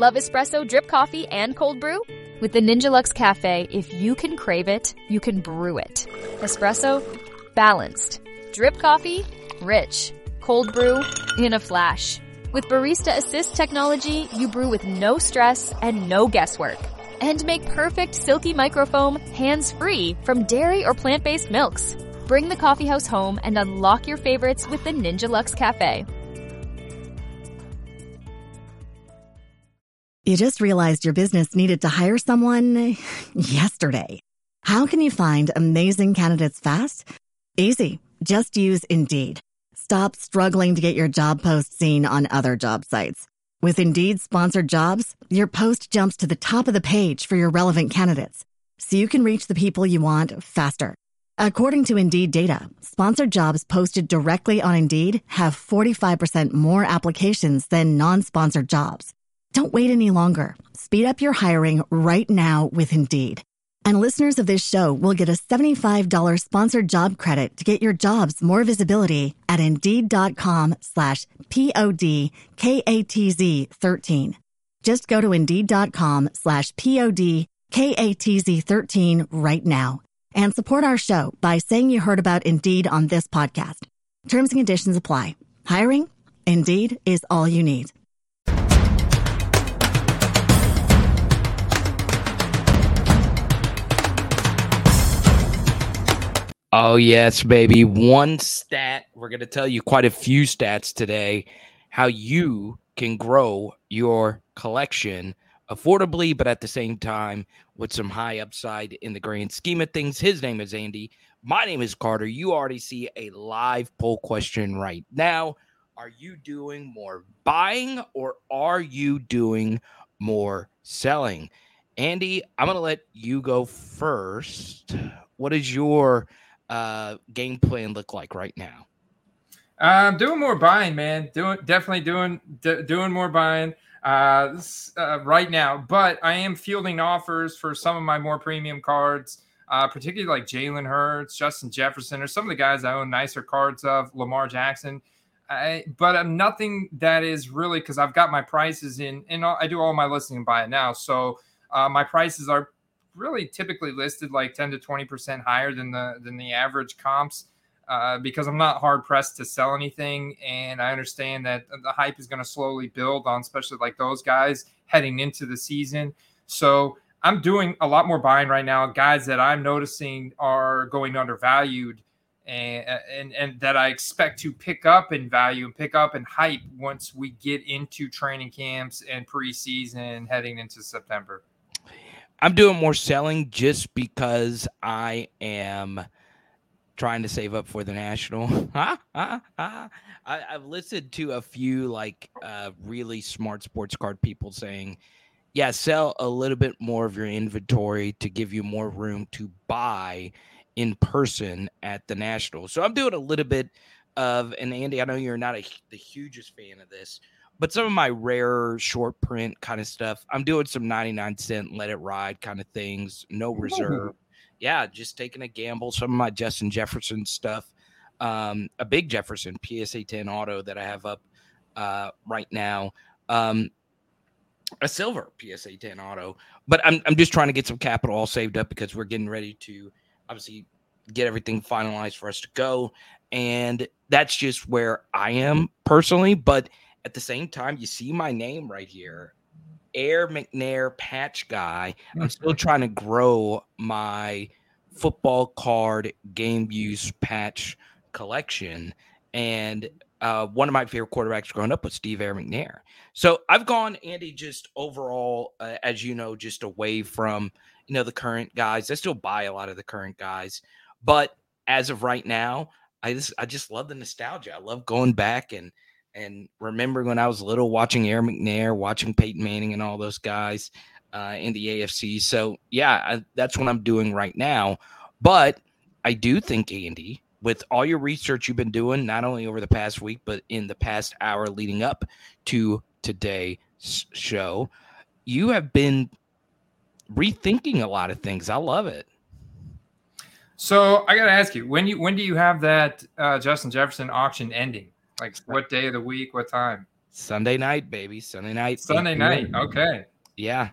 Love espresso, drip coffee, and cold brew? With the Ninja Luxe Cafe, if you can crave it, you can brew it. Espresso, balanced. Drip coffee, rich. Cold brew, in a flash. With Barista Assist technology, you brew with no stress and no guesswork. And make perfect silky microfoam hands-free from dairy or plant-based milks. Bring the coffeehouse home and unlock your favorites with the Ninja Luxe Cafe. You just realized your business needed to hire someone yesterday. How can you find amazing candidates fast? Easy. Just use Indeed. Stop struggling to get your job post seen on other job sites. With Indeed sponsored jobs, your post jumps to the top of the page for your relevant candidates, so you can reach the people you want faster. According to Indeed data, sponsored jobs posted directly on Indeed have 45% more applications than non-sponsored jobs. Don't wait any longer. Speed up your hiring right now with Indeed. And listeners of this show will get a $75 sponsored job credit to get your jobs more visibility at Indeed.com/PODKATZ13. Just go to Indeed.com/PODKATZ13 right now and support our show by saying you heard about Indeed on this podcast. Terms and conditions apply. Hiring? Indeed is all you need. Oh, yes, baby. One stat. We're going to tell you quite a few stats today, how you can grow your collection affordably, but at the same time with some high upside in the grand scheme of things. His name is Andy. My name is Carter. You already see a live poll question right now. Are you doing more buying or are you doing more selling? Andy, I'm going to let you go first. What is your game plan look like right now? Doing more buying, man. Definitely doing more buying right now. But I am fielding offers for some of my more premium cards, particularly like Jalen Hurts, Justin Jefferson, or some of the guys I own nicer cards of, Lamar Jackson. But I'm nothing that is really, because I've got my prices in, and I do all my listing and buy it now. So my prices are really typically listed like 10 to 20% higher than the average comps, because I'm not hard pressed to sell anything. And I understand that the hype is going to slowly build on, especially like those guys heading into the season. So I'm doing a lot more buying right now. Guys that I'm noticing are going undervalued and that I expect to pick up in value and pick up in hype once we get into training camps and preseason heading into September. I'm doing more selling just because I am trying to save up for the National. I've listened to a few like really smart sports card people saying, yeah, sell a little bit more of your inventory to give you more room to buy in person at the National. So I'm doing a little bit of, and Andy, I know you're not the hugest fan of this, but some of my rare short print kind of stuff, I'm doing some 99-cent let it ride kind of things, no reserve. Yeah, just taking a gamble. Some of my Justin Jefferson stuff, a big Jefferson PSA 10 auto that I have up right now, a silver PSA 10 auto. But I'm just trying to get some capital all saved up because we're getting ready to obviously get everything finalized for us to go. And that's just where I am personally. But at the same time, you see my name right here, Air McNair patch guy. I'm still trying to grow my football card game use patch collection. And one of my favorite quarterbacks growing up was Steve Air McNair. So I've gone, Andy, just overall, as you know, just away from, the current guys. I still buy a lot of the current guys. But as of right now, I just love the nostalgia. I love going back and remembering when I was little, watching Air McNair, watching Peyton Manning and all those guys in the AFC. So, yeah, that's what I'm doing right now. But I do think, Andy, with all your research you've been doing, not only over the past week, but in the past hour leading up to today's show, you have been rethinking a lot of things. I love it. So I got to ask you, when do you have that Justin Jefferson auction ending? Like what day of the week, what time? Sunday night, baby. Sunday night. Sunday night. Okay. Yeah.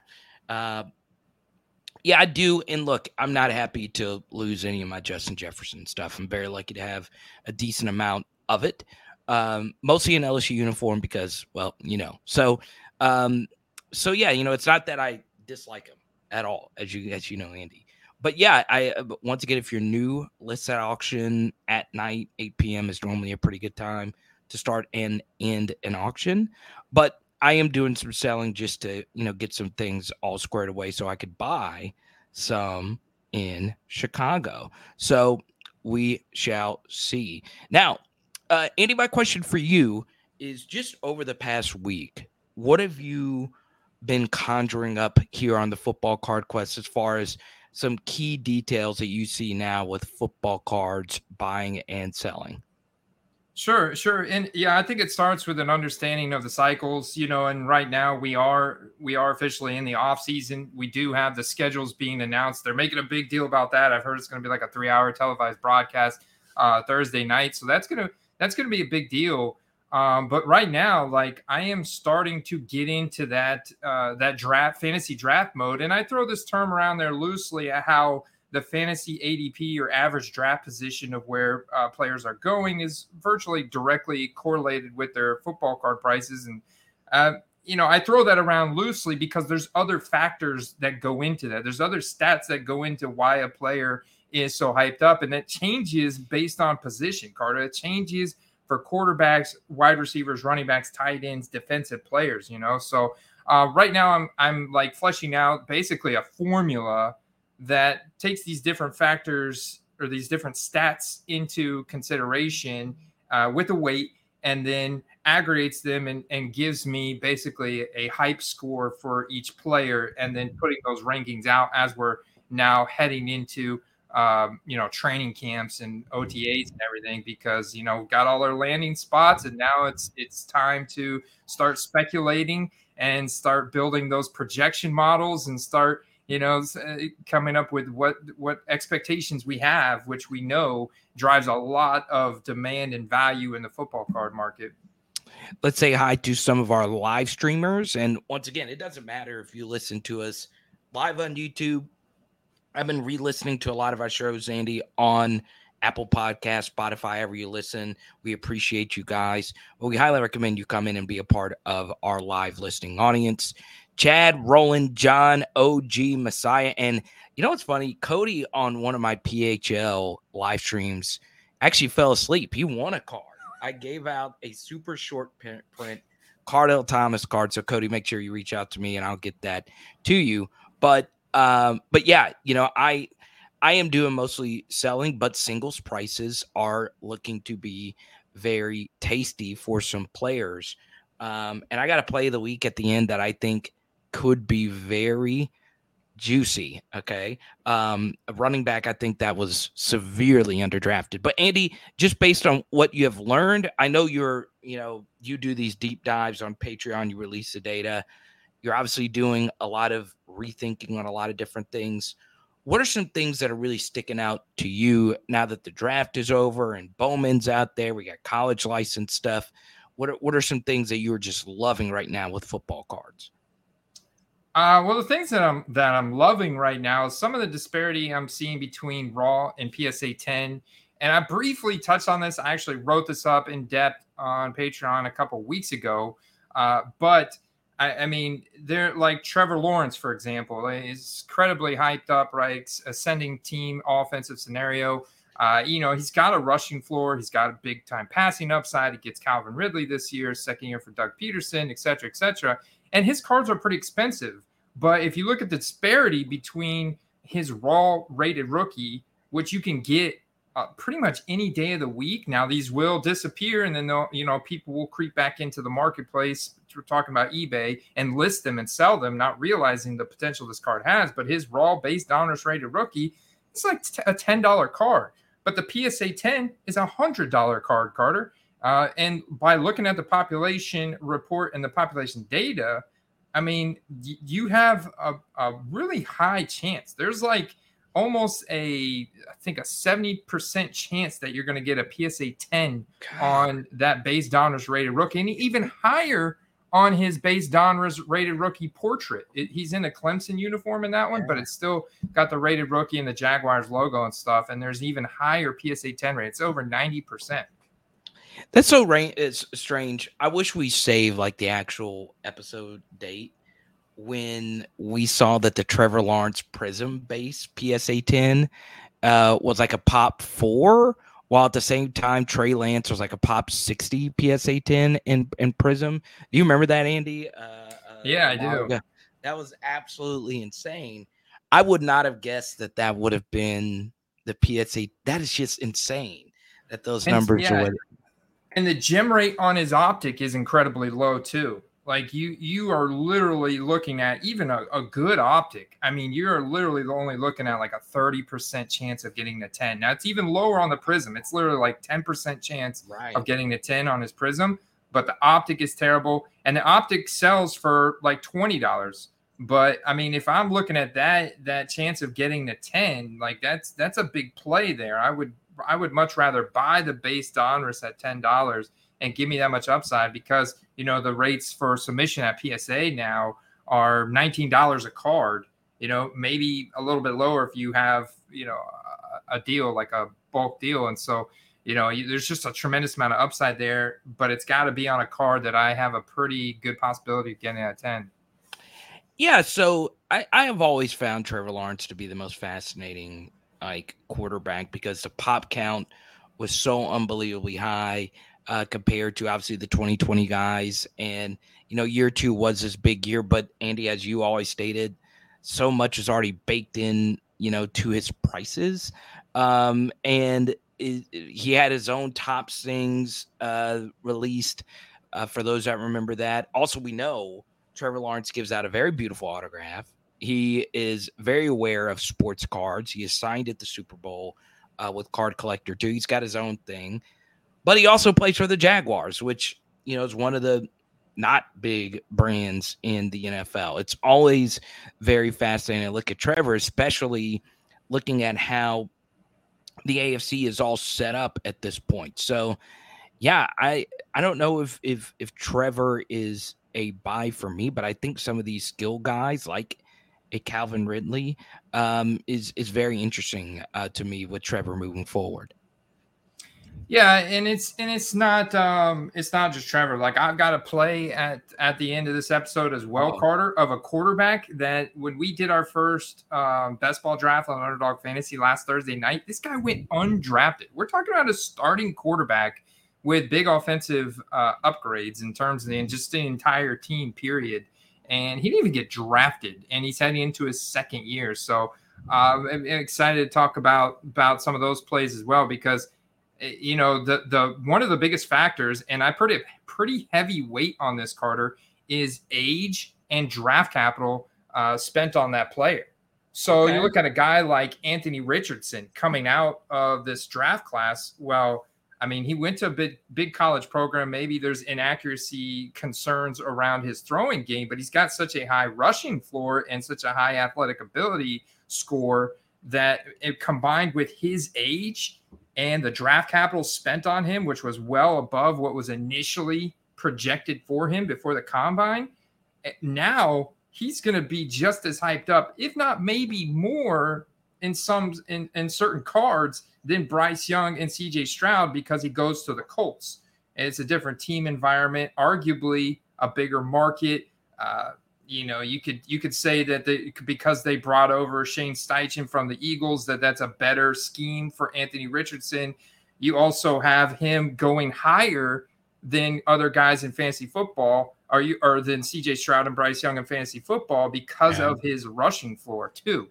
Yeah, I do. And look, I'm not happy to lose any of my Justin Jefferson stuff. I'm very lucky to have a decent amount of it. Mostly in LSU uniform because, well, So yeah, it's not that I dislike him at all, as you know, Andy. But yeah, once again, if you're new, list at auction at night. 8 p.m. is normally a pretty good time to start and end an auction. But I am doing some selling just to, get some things all squared away so I could buy some in Chicago. So we shall see. Now, Andy, my question for you is just over the past week, what have you been conjuring up here on the Football Card Quest as far as some key details that you see now with football cards buying and selling? Sure. And yeah, I think it starts with an understanding of the cycles, and right now we are officially in the off season. We do have the schedules being announced. They're making a big deal about that. I've heard it's going to be like a 3-hour televised broadcast Thursday night. So that's going to be a big deal. But right now, like, I am starting to get into that fantasy draft mode. And I throw this term around there loosely at how the fantasy ADP or average draft position of where players are going is virtually directly correlated with their football card prices. And, I throw that around loosely because there's other factors that go into that. There's other stats that go into why a player is so hyped up. And that changes based on position, Carter. It changes for quarterbacks, wide receivers, running backs, tight ends, defensive players, So right now I'm like fleshing out basically a formula that takes these different factors or these different stats into consideration with a weight and then aggregates them and gives me basically a hype score for each player and then putting those rankings out as we're now heading into training camps and OTAs and everything because, got all our landing spots and now it's time to start speculating and start building those projection models and start, coming up with what expectations we have, which we know drives a lot of demand and value in the football card market. Let's say hi to some of our live streamers. And once again, it doesn't matter if you listen to us live on YouTube. I've been re-listening to a lot of our shows, Andy, on Apple Podcasts, Spotify, however you listen. We appreciate you guys. But we highly recommend you come in and be a part of our live listening audience. Chad, Roland, John, OG, Messiah. And you know what's funny? Cody on one of my PHL live streams actually fell asleep. He won a card. I gave out a super short print Cardell Thomas card. So Cody, make sure you reach out to me and I'll get that to you. But yeah, I am doing mostly selling, but singles prices are looking to be very tasty for some players. And I got a play of the week at the end that I think could be very juicy. Okay. A running back, I think that was severely underdrafted. But Andy, just based on what you have learned, I know you do these deep dives on Patreon, you release the data. You're obviously doing a lot of rethinking on a lot of different things. What are some things that are really sticking out to you now that the draft is over and Bowman's out there? We got college license stuff. What are some things that you're just loving right now with football cards? Well, the things that I'm loving right now is some of the disparity I'm seeing between Raw and PSA 10. And I briefly touched on this. I actually wrote this up in depth on Patreon a couple weeks ago. But I mean, they're like Trevor Lawrence, for example, is incredibly hyped up, right? Ascending team offensive scenario. He's got a rushing floor. He's got a big time passing upside. He gets Calvin Ridley this year, second year for Doug Peterson, et cetera, et cetera. And his cards are pretty expensive. But if you look at the disparity between his raw rated rookie, which you can get pretty much any day of the week. Now these will disappear and then people will creep back into the marketplace. We're talking about eBay and list them and sell them, not realizing the potential this card has. But his raw base donors rated rookie, it's like a $10 card. But the PSA 10 is a $100 card, Carter. And by looking at the population report and the population data, I mean, you have a really high chance. There's like almost I think a 70% chance that you're going to get a PSA 10 on that base Donruss rated rookie, and even higher on his base Donruss rated rookie portrait. He's in a Clemson uniform in that one, but it's still got the rated rookie and the Jaguars logo and stuff. And there's even higher PSA 10 rate. It's over 90%. That's so it's strange. I wish we saved like the actual episode date when we saw that the Trevor Lawrence Prism base PSA 10 was like a pop 4, while at the same time Trey Lance was like a pop 60 PSA 10 in Prism. Do you remember that, Andy? Yeah, I do. That was absolutely insane. I would not have guessed that would have been the PSA. That is just insane that those numbers are. And the gem rate on his optic is incredibly low too. Like you are literally looking at even a good optic. I mean, you're literally only looking at like a 30% chance of getting the 10. Now it's even lower on the Prism. It's literally like 10% chance of getting the 10 on his Prism, but the optic is terrible. And the optic sells for like $20. But I mean, if I'm looking at that chance of getting the 10, like that's a big play there. I would much rather buy the base Donruss at $10 and give me that much upside, because, you know, the rates for submission at PSA now are $19 a card, you know, maybe a little bit lower if you have, you know, a deal like a bulk deal. And so, you know, there's just a tremendous amount of upside there, but it's got to be on a card that I have a pretty good possibility of getting at 10. Yeah. So I have always found Trevor Lawrence to be the most fascinating like quarterback, because the pop count was so unbelievably high. Compared to obviously the 2020 guys. And, you know, year 2 was this big year, but Andy, as you always stated, so much is already baked in, you know, to his prices. And he had his own top things released for those that remember that. Also, we know Trevor Lawrence gives out a very beautiful autograph. He is very aware of sports cards. He is signed at the Super Bowl with Card Collector too. He's got his own thing. But he also plays for the Jaguars, which, you know, is one of the not big brands in the NFL. It's always very fascinating to look at Trevor, especially looking at how the AFC is all set up at this point. So, yeah, I don't know if Trevor is a buy for me, but I think some of these skill guys like a Calvin Ridley is very interesting to me with Trevor moving forward. Yeah, and it's not just Trevor. Like, I've got a play at the end of this episode as well, Carter, of a quarterback that when we did our first best ball draft on Underdog Fantasy last Thursday night, this guy went undrafted. We're talking about a starting quarterback with big offensive upgrades in terms of just the entire team period, and he didn't even get drafted, and he's heading into his second year. So I'm excited to talk about some of those plays as well, because, you know, the one of the biggest factors, and I put a pretty heavy weight on this, Carter, is age and draft capital spent on that player. So you look at a guy like Anthony Richardson coming out of this draft class. Well, I mean, he went to a big college program. Maybe there's inaccuracy concerns around his throwing game, but he's got such a high rushing floor and such a high athletic ability score that it combined with his age and the draft capital spent on him, which was well above what was initially projected for him before the combine. Now he's going to be just as hyped up, if not maybe more in certain cards than Bryce Young and CJ Stroud, because he goes to the Colts. And it's a different team environment, arguably a bigger market. You know, you could say that because they brought over Shane Steichen from the Eagles, that's a better scheme for Anthony Richardson. You also have him going higher than other guys in fantasy football, or than CJ Stroud and Bryce Young in fantasy football, because of his rushing floor too.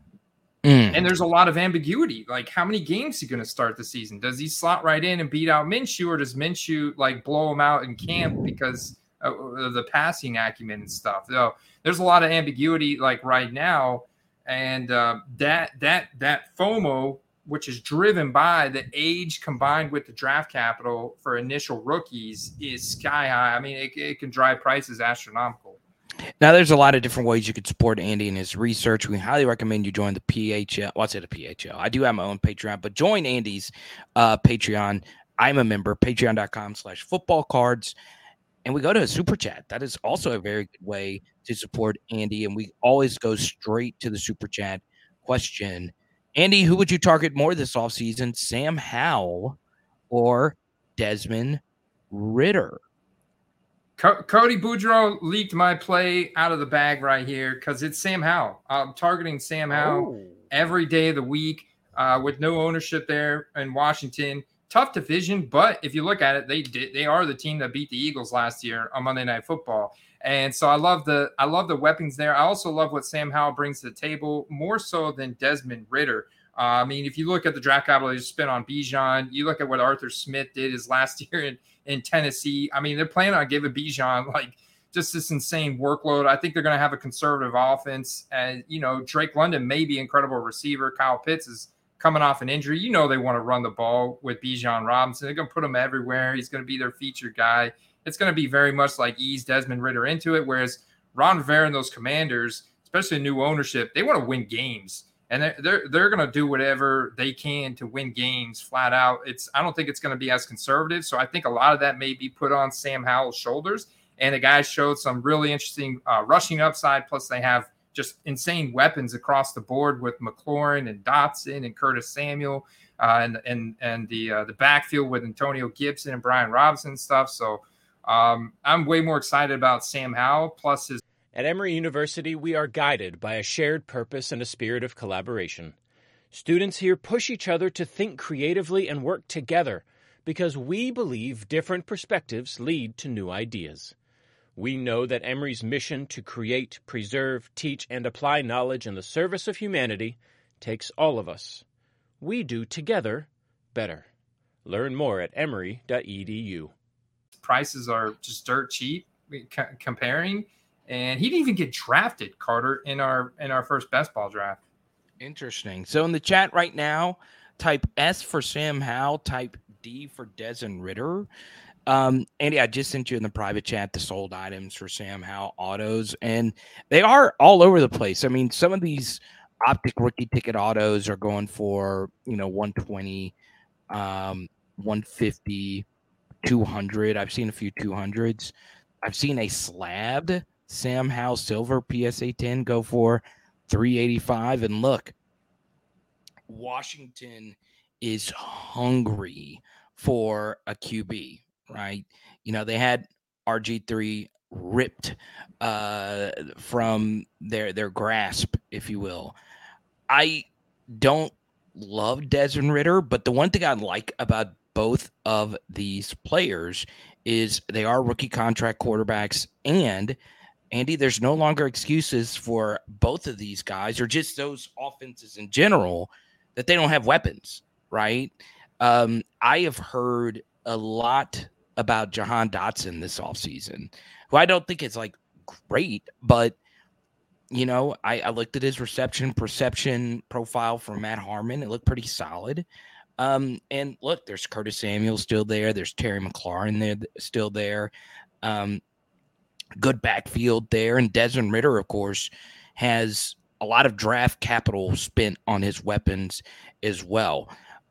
And there's a lot of ambiguity. Like, how many games is he going to start the season? Does he slot right in and beat out Minshew, or does Minshew like blow him out in camp because of the passing acumen and stuff? So there's a lot of ambiguity like right now, and that FOMO, which is driven by the age combined with the draft capital for initial rookies, is sky high. I mean, it can drive prices astronomical. Now, there's a lot of different ways you could support Andy and his research. We highly recommend you join the PHL. Well, I said a PHL. I do have my own Patreon, but join Andy's Patreon. I'm a member, patreon.com/footballcards. And we go to a super chat. That is also a very good way to support Andy. And we always go straight to the super chat question. Andy, who would you target more this offseason, Sam Howell or Desmond Ridder? Cody Boudreaux leaked my play out of the bag right here because it's Sam Howell. I'm targeting Sam Howell every day of the week with no ownership there in Washington. Tough division, but if you look at it, they are the team that beat the Eagles last year on Monday Night Football. And so I love the weapons there. I also love what Sam Howell brings to the table, more so than Desmond Ridder. I mean, if you look at the draft capital they spent on Bijan, you look at what Arthur Smith did his last year in Tennessee. I mean, they're planning on giving Bijan like just this insane workload. I think they're going to have a conservative offense. And, Drake London may be an incredible receiver. Kyle Pitts is coming off an injury. They want to run the ball with Bijan Robinson. They're going to put him everywhere. He's going to be their featured guy. It's going to be very much like ease Desmond Ridder into it, whereas Ron Rivera and those Commanders, especially new ownership, they want to win games. And they're going to do whatever they can to win games flat out. I don't think it's going to be as conservative. So I think a lot of that may be put on Sam Howell's shoulders. And the guys showed some really interesting rushing upside. Plus they have just insane weapons across the board with McLaurin and Dotson and Curtis Samuel and the backfield with Antonio Gibson and Brian Robinson and stuff. So I'm way more excited about Sam Howell plus his. At Emory University, we are guided by a shared purpose and a spirit of collaboration. Students here push each other to think creatively and work together because we believe different perspectives lead to new ideas. We know that Emory's mission to create, preserve, teach, and apply knowledge in the service of humanity takes all of us. We do together better. Learn more at emory.edu. Prices are just dirt cheap comparing. And he didn't even get drafted, Carter, in our first best ball draft. Interesting. So in the chat right now, type S for Sam Howell, type D for Desmond Ridder. Andy, I just sent you in the private chat the sold items for Sam Howell autos, and they are all over the place. I mean, some of these optic rookie ticket autos are going for 120, 150, 200. I've seen a few 200s. I've seen a slabbed Sam Howell Silver PSA 10 go for $385. And look, Washington is hungry for a QB, right? They had RG3 ripped from their grasp, if you will. I don't love Desmond Ridder, but the one thing I like about both of these players is they are rookie contract quarterbacks, and Andy, there's no longer excuses for both of these guys or just those offenses in general that they don't have weapons, right? I have heard a lot about Jahan Dotson this offseason, who I don't think is like great, but I looked at his perception profile from Matt Harmon. It looked pretty solid. And look, there's Curtis Samuel still there. There's Terry McLaurin there still there. Good backfield there. And Desmond Ridder, of course, has a lot of draft capital spent on his weapons as well.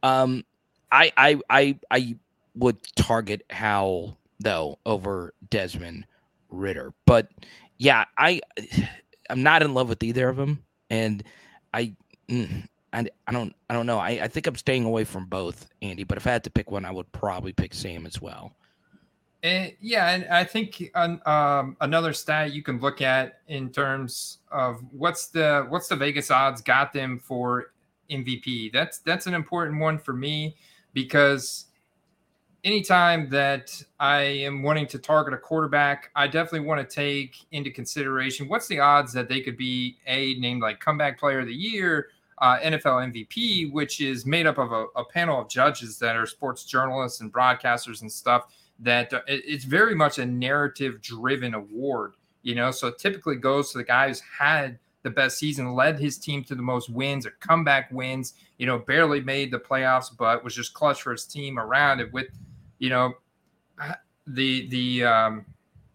I would target Howell, though, over Desmond Ridder. But, yeah, I'm not in love with either of them. And I don't know. I think I'm staying away from both, Andy. But if I had to pick one, I would probably pick Sam as well. And I think another stat you can look at in terms of what's the Vegas odds got them for MVP. That's an important one for me because anytime that I am wanting to target a quarterback, I definitely want to take into consideration what's the odds that they could be named like comeback player of the year, NFL MVP, which is made up of a panel of judges that are sports journalists and broadcasters and stuff. That it's very much a narrative-driven award, so it typically goes to the guy who's had the best season, led his team to the most wins or comeback wins, barely made the playoffs, but was just clutch for his team around it with, the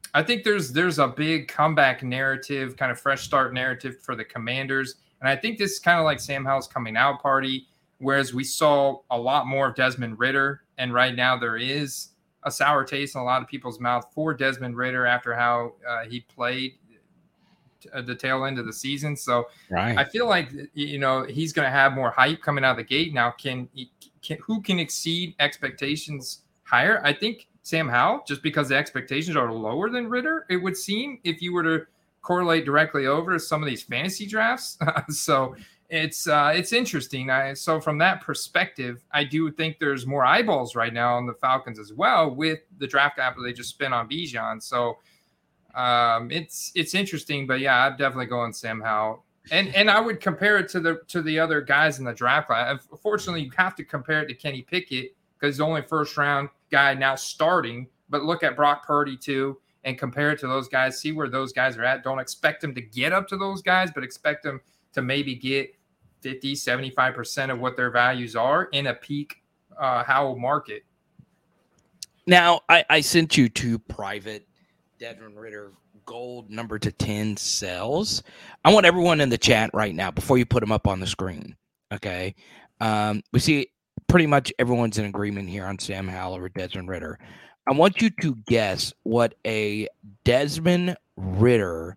I think there's a big comeback narrative, kind of fresh start narrative for the Commanders. And I think this is kind of like Sam Howell's coming out party, whereas we saw a lot more of Desmond Ridder. And right now there is a sour taste in a lot of people's mouth for Desmond Ridder after how he played the tail end of the season. So I feel like, he's going to have more hype coming out of the gate. Now, who can exceed expectations higher? I think Sam Howell, just because the expectations are lower than Ridder, it would seem, if you were to correlate directly over some of these fantasy drafts. So it's interesting. So from that perspective, I do think there's more eyeballs right now on the Falcons as well with the draft capital they just spent on Bijan. So it's interesting, but yeah, I'm definitely going Sam Howell. And I would compare it to the other guys in the draft class. Unfortunately, you have to compare it to Kenny Pickett because he's the only first round guy now starting. But look at Brock Purdy too, and compare it to those guys. See where those guys are at. Don't expect them to get up to those guys, but expect them to maybe get 50, 75% of what their values are in a peak Howell market. Now, I sent you 2 private Desmond Ridder gold number to 10 cells. I want everyone in the chat right now, before you put them up on the screen, okay? We see pretty much everyone's in agreement here on Sam Howell or Desmond Ridder. I want you to guess what a Desmond Ridder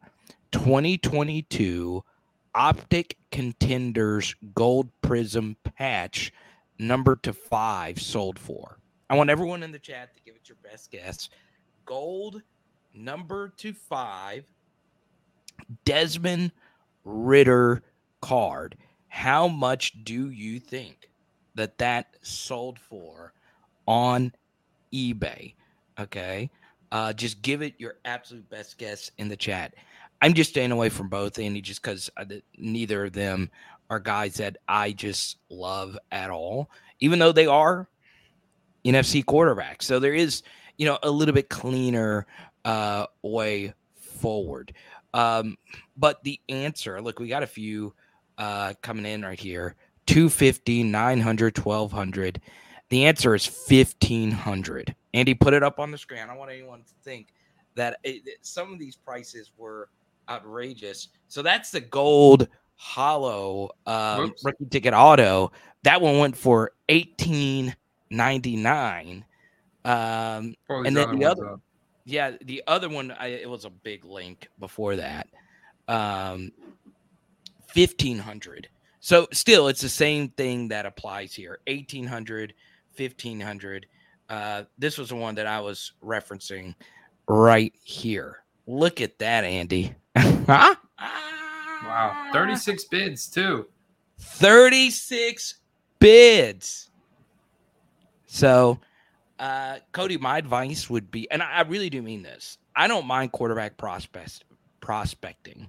2022 Optic Contenders Gold Prism patch number to 5 sold for. I want everyone in the chat to give it your best guess. Gold number to 5 Desmond Ridder card. How much do you think that sold for on eBay? Okay. Just give it your absolute best guess in the chat. I'm just staying away from both, Andy, just because neither of them are guys that I just love at all, even though they are NFC quarterbacks. So there is, a little bit cleaner way forward. But the answer, look, we got a few coming in right here. 250, 900, 1200. The answer is 1500. Andy, put it up on the screen. I don't want anyone to think that some of these prices were outrageous. So that's the gold hollow rookie ticket auto. That one went for $18.99. And then the other, the other one, it was a big link before that. 1500. So still, it's the same thing that applies here. 1800, 1500. This was the one that I was referencing right here. Look at that, Andy. Wow. 36 bids too. 36 bids. So, Cody, my advice would be, and I really do mean this, I don't mind quarterback prospecting.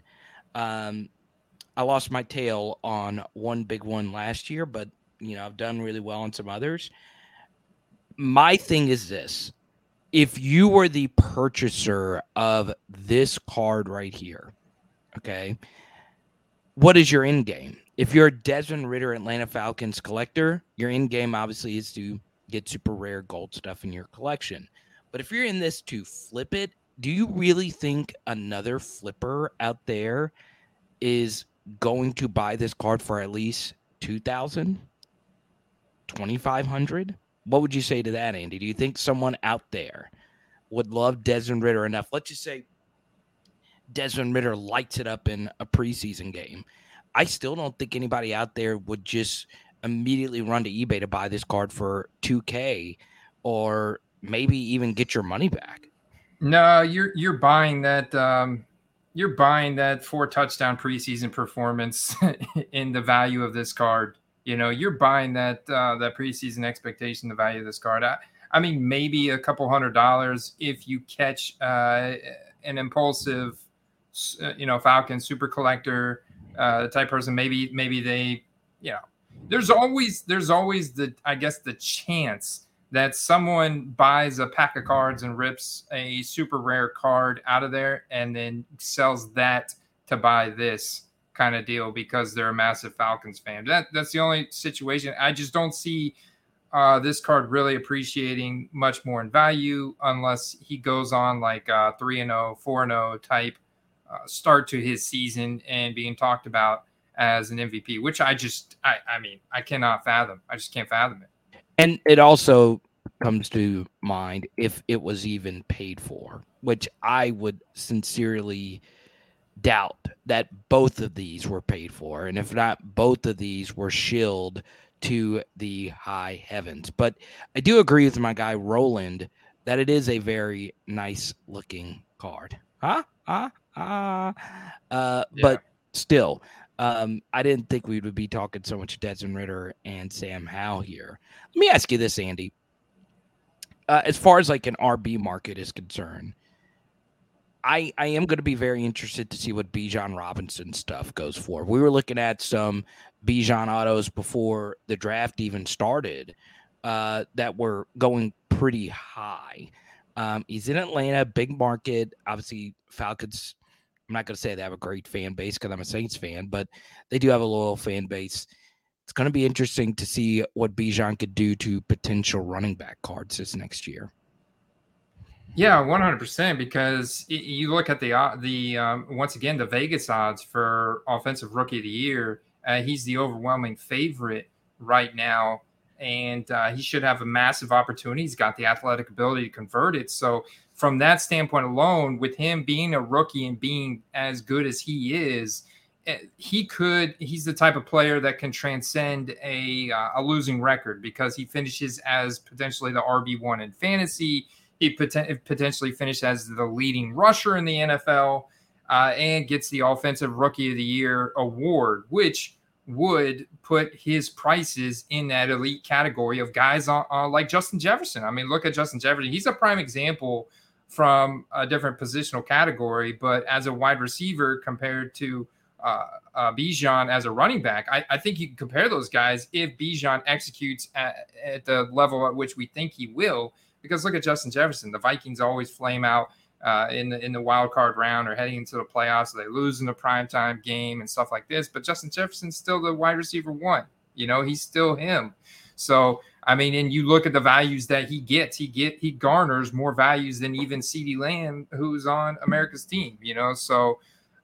I lost my tail on one big one last year, but, I've done really well on some others. My thing is this. If you were the purchaser of this card right here, okay, what is your end game? If you're a Desmond Ridder Atlanta Falcons collector, your end game obviously is to get super rare gold stuff in your collection. But if you're in this to flip it, do you really think another flipper out there is going to buy this card for at least $2,000, $2,500? What would you say to that, Andy? Do you think someone out there would love Desmond Ridder enough? Let's just say Desmond Ridder lights it up in a preseason game. I still don't think anybody out there would just immediately run to eBay to buy this card for $2K or maybe even get your money back. No, you're buying that. You're buying that 4-touchdown preseason performance in the value of this card. You're buying that preseason expectation, the value of this card. I mean, maybe a couple $100 if you catch an impulsive, Falcon super collector type person. Maybe they, there's always the chance that someone buys a pack of cards and rips a super rare card out of there and then sells that to buy this kind of deal because they're a massive Falcons fan. That's the only situation. I just don't see this card really appreciating much more in value unless he goes on like 3-0, 4-0 type start to his season and being talked about as an MVP, which I mean, I cannot fathom. I just can't fathom it. And it also comes to mind if it was even paid for, which I would sincerely doubt that both of these were paid for. And if not, both of these were shilled to the high heavens. But I do agree with my guy Roland that it is a very nice looking card. But still, I didn't think we would be talking so much Desmond Ridder and Sam Howell here. Let me ask you this, Andy. As far as like an RB market is concerned, I am going to be very interested to see what Bijan Robinson stuff goes for. We were looking at some Bijan autos before the draft even started that were going pretty high. He's in Atlanta, big market. Obviously, Falcons, I'm not going to say they have a great fan base because I'm a Saints fan, but they do have a loyal fan base. It's going to be interesting to see what Bijan could do to potential running back cards this next year. Yeah, 100%. Because you look at the once again the Vegas odds for offensive rookie of the year. He's the overwhelming favorite right now, and he should have a massive opportunity. He's got the athletic ability to convert it. So from that standpoint alone, with him being a rookie and being as good as he is, he's the type of player that can transcend a losing record because he finishes as potentially the RB1 in fantasy. He potentially finished as the leading rusher in the NFL and gets the Offensive Rookie of the Year award, which would put his prices in that elite category of guys like Justin Jefferson. I mean, look at Justin Jefferson. He's a prime example from a different positional category, but as a wide receiver compared to Bijan as a running back, I think you can compare those guys if Bijan executes at the level at which we think he will. Because look at Justin Jefferson. The Vikings always flame out in the wild card round or heading into the playoffs. So they lose in the primetime game and stuff like this. But Justin Jefferson's still the wide receiver one. You know, he's still him. So, I mean, and you look at the values that he gets. He garners more values than even CeeDee Lamb, who's on America's team. You know, so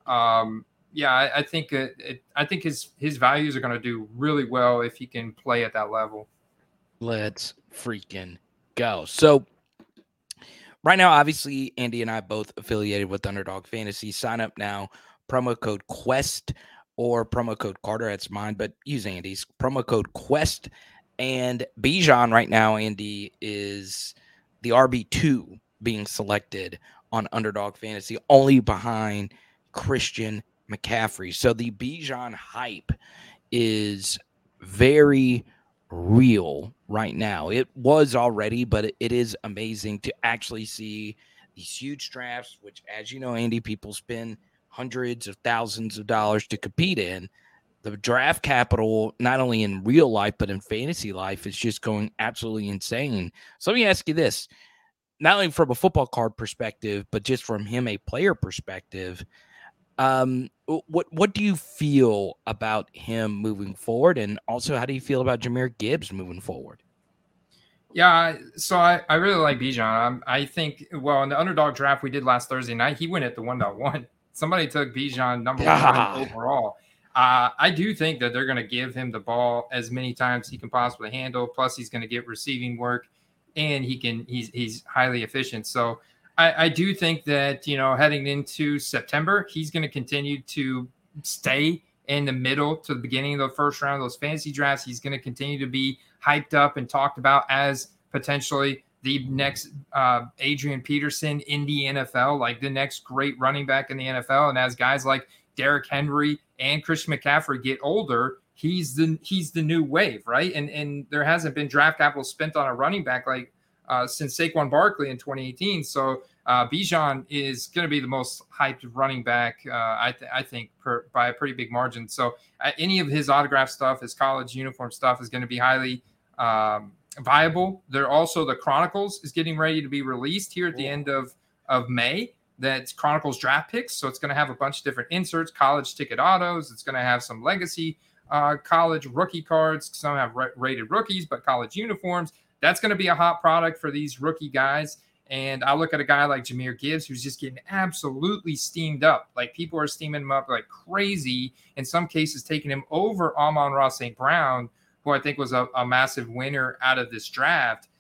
yeah, I think his values are going to do really well if he can play at that level. Let's freaking go. So right now, obviously, Andy and I both affiliated with Underdog Fantasy. Sign up now. Promo code QUEST or promo code Carter. That's mine, but use Andy's. Promo code QUEST. And Bijan right now, Andy, is the RB2 being selected on Underdog Fantasy, only behind Christian McCaffrey. So the Bijan hype is very real right now. It was already, but it is amazing to actually see these huge drafts, which, as you know, Andy, people spend hundreds of thousands of dollars to compete in. The draft capital, not only in real life, but in fantasy life, is just going absolutely insane. So let me ask you this, not only from a football card perspective, but just from him, a player perspective. What do you feel about him moving forward? And also, how do you feel about Jahmyr Gibbs moving forward? Yeah, so I really like Bijan. I think, well, in the Underdog draft we did last Thursday night, he went at the 1.1. Somebody took Bijan number one overall. I do think that they're going to give him the ball as many times he can possibly handle. Plus, he's going to get receiving work, and he's highly efficient. So I do think that, you know, heading into September, he's going to continue to stay in the middle to the beginning of the first round of those fantasy drafts. He's going to continue to be hyped up and talked about as potentially the next Adrian Peterson in the NFL, like the next great running back in the NFL. And as guys like Derrick Henry and Christian McCaffrey get older, he's the new wave, right? And there hasn't been draft capital spent on a running back like since Saquon Barkley in 2018. So Bijan is going to be the most hyped running back, I think, by a pretty big margin. So any of his autograph stuff, his college uniform stuff is going to be highly viable. There also, the Chronicles is getting ready to be released here at the end of May. That's Chronicles draft picks. So it's going to have a bunch of different inserts, college ticket autos. It's going to have some legacy college rookie cards. Some have rated rookies, but college uniforms. That's going to be a hot product for these rookie guys. And I look at a guy like Jahmyr Gibbs, who's just getting absolutely steamed up. Like, people are steaming him up like crazy. In some cases, taking him over Amon-Ra St. Brown, who I think was a massive winner out of this draft.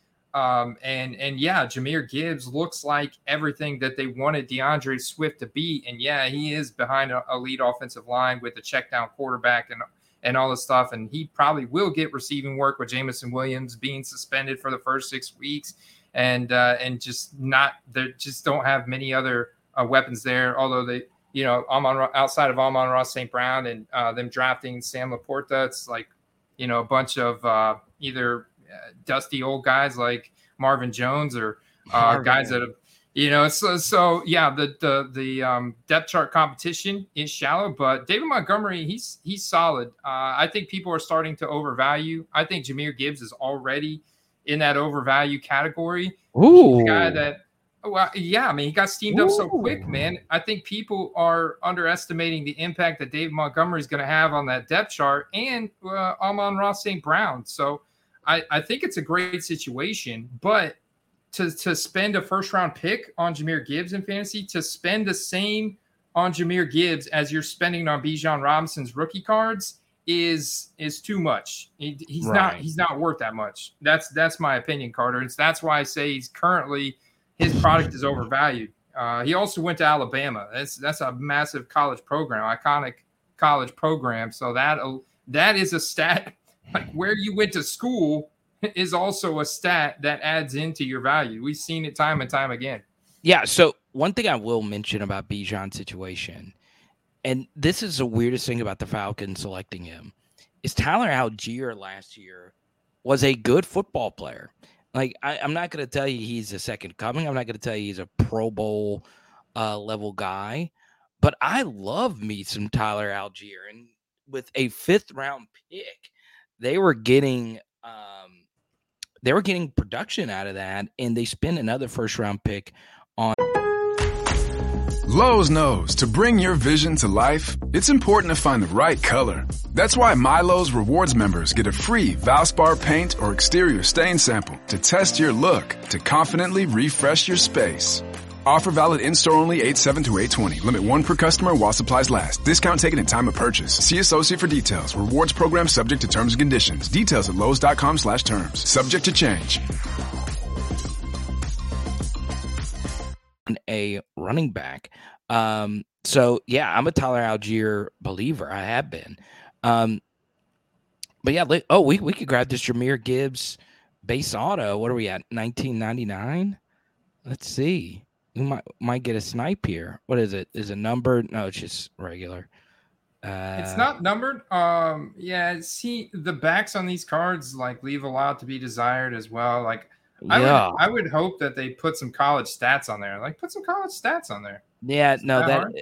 And yeah, Jahmyr Gibbs looks like everything that they wanted DeAndre Swift to be. And yeah, he is behind a lead offensive line with a check down quarterback and all this stuff. And he probably will get receiving work with Jameson Williams being suspended for the first 6 weeks. And just not, they just don't have many other weapons there. Although they, outside of Amon-Ra St. Brown and them drafting Sam Laporta, it's like, a bunch of either dusty old guys like Marvin Jones or guys that have, so yeah, the depth chart competition is shallow, but David Montgomery, he's solid. I think people are starting to overvalue. I think Jahmyr Gibbs is already in that overvalue category. Ooh. He's a guy that, he got steamed up so quick, man. I think people are underestimating the impact that David Montgomery is going to have on that depth chart and Amon-Ra St. Brown. So I think it's a great situation, but to spend a first-round pick on Jahmyr Gibbs in fantasy, to spend the same on Jahmyr Gibbs as you're spending on Bijan Robinson's rookie cards is too much. He's not worth that much. That's my opinion, Carter. That's why I say his product is overvalued. He also went to Alabama. That's a massive college program, iconic college program. So that is a stat. Like, where you went to school is also a stat that adds into your value. We've seen it time and time again. Yeah. So one thing I will mention about Bijan's situation, and this is the weirdest thing about the Falcons selecting him, is Tyler Algier last year was a good football player. Like, I'm not going to tell you he's a second coming. I'm not going to tell you he's a Pro Bowl level guy, but I love me some Tyler Algier. And with a 5th round pick, they were getting production out of that, and they spent another 1st round pick on. Lowe's knows to bring your vision to life, it's important to find the right color. That's why MyLowe's Rewards members get a free Valspar paint or exterior stain sample to test your look to confidently refresh your space. Offer valid in-store only 8/7 to 8/20. Limit 1 per customer while supplies last. Discount taken at time of purchase. See associate for details. Rewards program subject to terms and conditions. Details at Lowe's.com/terms. Subject to change. A running back. So yeah, I'm a Tyler Algier believer. I have been. But yeah, we could grab this Jahmyr Gibbs base auto. What are we at? 1999? Let's see. We might get a snipe here. What is it? Is it numbered? No, it's just regular. It's not numbered. See, the backs on these cards like leave a lot to be desired as well. Like, yeah. I would hope that they put some college stats on there. Like, put some college stats on there. Yeah, no,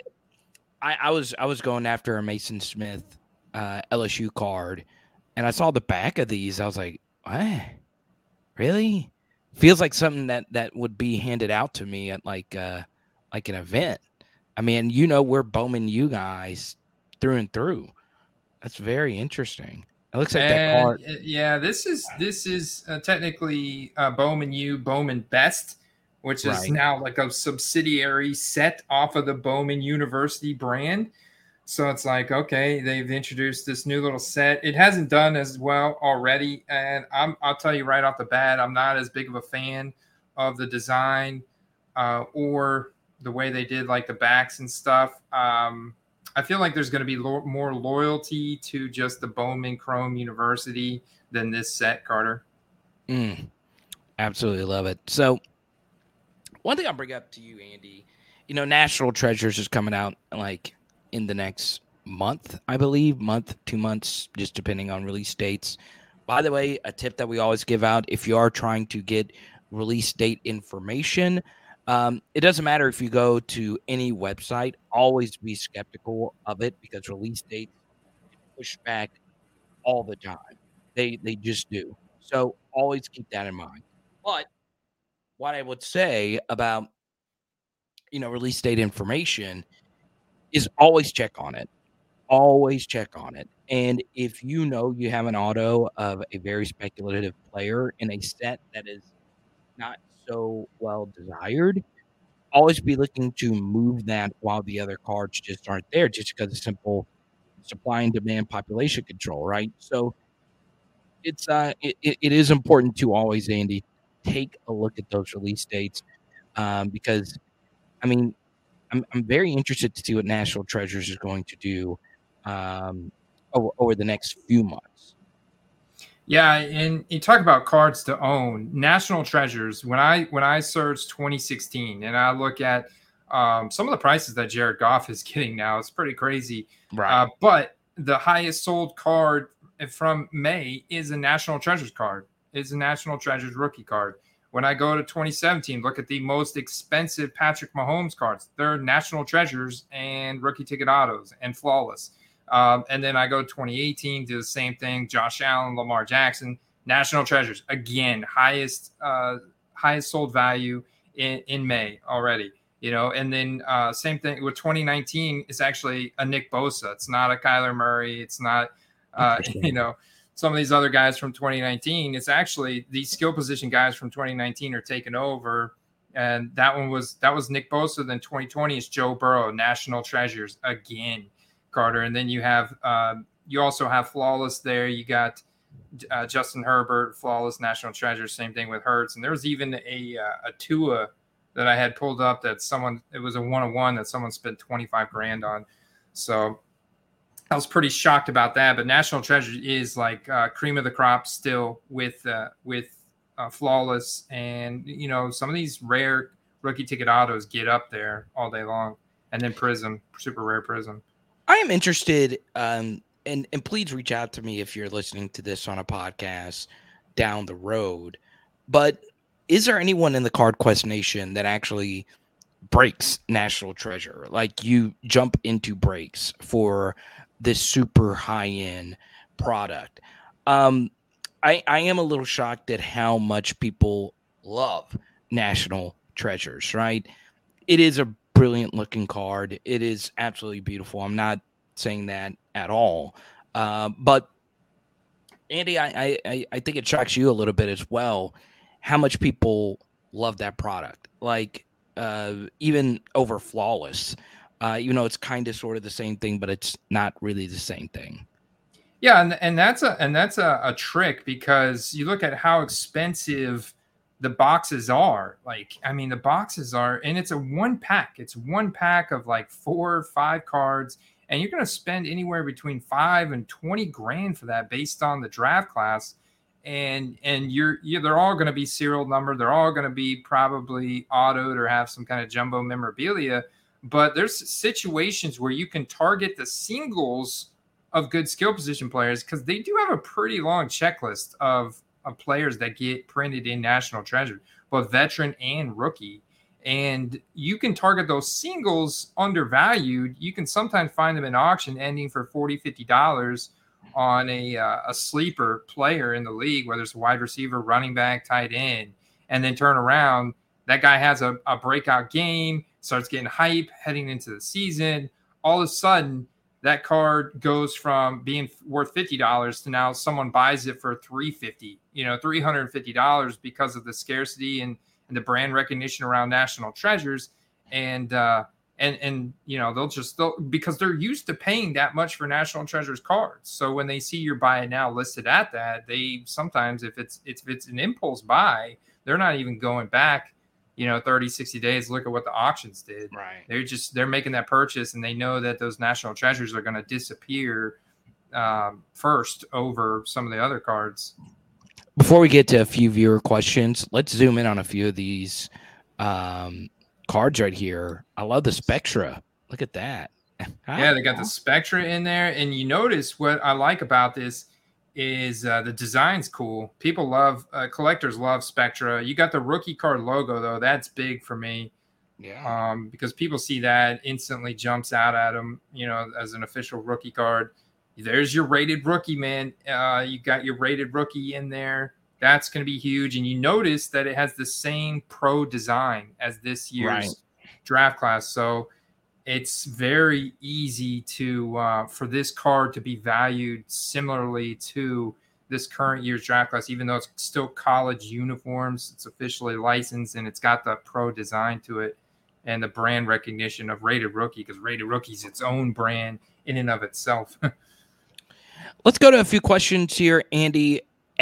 I was going after a Mason Smith LSU card, and I saw the back of these. I was like, what? Really? Feels like something that would be handed out to me at like an event. I mean, we're Bowman U guys through and through. That's very interesting. It looks like that card. Yeah, this is technically Bowman U, Bowman Best, which is now like a subsidiary set off of the Bowman University brand. So it's like, okay, they've introduced this new little set. It hasn't done as well already, and I'll tell you right off the bat, I'm not as big of a fan of the design or the way they did like the backs and stuff. I feel like there's going to be more loyalty to just the Bowman Chrome University than this set, Carter. Absolutely love it. So one thing I'll bring up to you, Andy, National Treasures is coming out like in the next month, I believe, 2 months, just depending on release dates. By the way, a tip that we always give out, if you are trying to get release date information, it doesn't matter if you go to any website, always be skeptical of it because release dates push back all the time. They just do. So always keep that in mind. But what I would say about, release date information is always check on it. always check on it. And if you know you have an auto of a very speculative player in a set that is not so well desired, always be looking to move that while the other cards just aren't there, just because of simple supply and demand population control, right? So it is important to always, Andy, take a look at those release dates, because I mean, I'm very interested to see what National Treasures is going to do over the next few months. Yeah, and you talk about cards to own. National Treasures. When I search 2016 and I look at some of the prices that Jared Goff is getting now, it's pretty crazy. Right. But the highest sold card from May is a National Treasures card. It's a National Treasures rookie card. When I go to 2017, look at the most expensive Patrick Mahomes cards. They're National Treasures and rookie ticket autos and flawless. And then I go 2018, do the same thing. Josh Allen, Lamar Jackson, National Treasures. Again, highest sold value in May already. And then same thing with 2019 is actually a Nick Bosa. It's not a Kyler Murray. It's not, some of these other guys from 2019. It's actually these skill position guys from 2019 are taking over. And that was Nick Bosa. Then 2020 is Joe Burrow, National Treasures again. Carter, and then you also have flawless there. You got Justin Herbert, flawless National Treasure. Same thing with Hurts, and there was even a Tua that I had pulled up that it was a 101 that someone spent $25,000 on. So I was pretty shocked about that. But National Treasure is like cream of the crop still with flawless, and some of these rare rookie ticket autos get up there all day long, and then Prism, super rare Prism. I am interested, and please reach out to me if you're listening to this on a podcast down the road. But is there anyone in the Card Quest Nation that actually breaks National Treasure? Like you jump into breaks for this super high-end product. I am a little shocked at how much people love National Treasures, right? It is a brilliant looking card. It is absolutely beautiful. I'm not saying that at all. But Andy, I think it shocks you a little bit as well how much people love that product. Like even over flawless, it's kind of sort of the same thing, but it's not really the same thing. Yeah, and that's a trick, because you look at how expensive the boxes are. The boxes are, and it's a one pack. It's one pack of like 4 or 5 cards, and you're going to spend anywhere between $5,000 and $20,000 for that based on the draft class. And they're all going to be serial numbered. They're all going to be probably autoed or have some kind of jumbo memorabilia. But there's situations where you can target the singles of good skill position players, because they do have a pretty long checklist of players that get printed in National Treasure, both veteran and rookie. And you can target those singles undervalued. You can sometimes find them in auction ending for $40, $50 on a sleeper player in the league, whether it's a wide receiver, running back, tight end, and then turn around. That guy has a breakout game, starts getting hype heading into the season. All of a sudden, that card goes from being worth $50 to now someone buys it for $350, $350 because of the scarcity and the brand recognition around National Treasures. And they'll because they're used to paying that much for National Treasures cards. So when they see your buy it now listed at that, they sometimes, if it's an impulse buy, they're not even going back 30, 60 days, look at what the auctions did. Right. They're making that purchase, and they know that those National Treasures are going to disappear first over some of the other cards. Before we get to a few viewer questions, let's zoom in on a few of these cards right here. I love the Spectra. Look at that. Yeah, they got the Spectra in there. And you notice what I like about this is the design's cool. People love, collectors love Spectra. You got the rookie card logo, though. That's big for me. Yeah. Because people see that, instantly jumps out at them, as an official rookie card. There's your rated rookie, man. You got your rated rookie in there. That's going to be huge. And you notice that it has the same pro design as this year's draft class. So it's very easy to for this card to be valued similarly to this current year's draft class, even though it's still college uniforms. It's officially licensed and it's got the pro design to it and the brand recognition of Rated Rookie, because Rated Rookie is its own brand in and of itself. Let's go to a few questions here, Andy.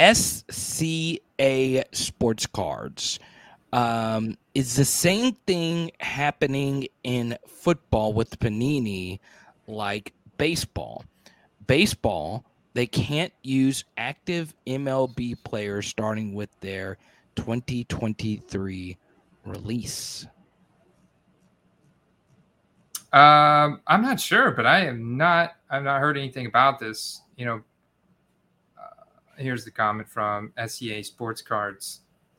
SCA Sports Cards. Is the same thing happening in football with Panini like baseball? Baseball, they can't use active MLB players starting with their 2023 release. I'm not sure, but I've not heard anything about this. Here's the comment from SCA Sports Cards.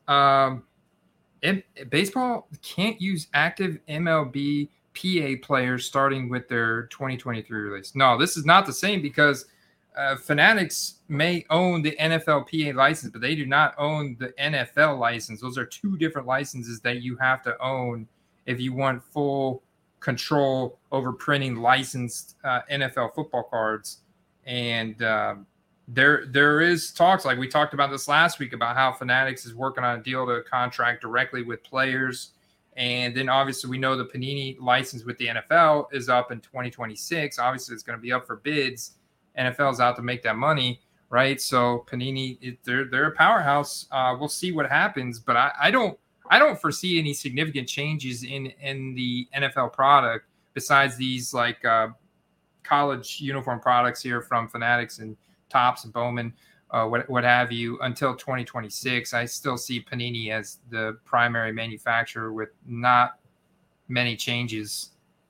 Baseball can't use active MLB PA players starting with their 2023 release. No, this is not the same, because Fanatics may own the NFL PA license, but they do not own the NFL license. Those are two different licenses that you have to own if you want full control over printing licensed NFL football cards. And there is talks, like we talked about this last week, about how Fanatics is working on a deal to contract directly with players. And then obviously we know the Panini license with the NFL is up in 2026. Obviously it's going to be up for bids. NFL's out to make that money, right? So Panini, they're a powerhouse. We'll see what happens, but I don't foresee any significant changes in the NFL product besides these like college uniform products here from Fanatics and Topps and Bowman, what have you, until 2026. I still see Panini as the primary manufacturer with not many changes.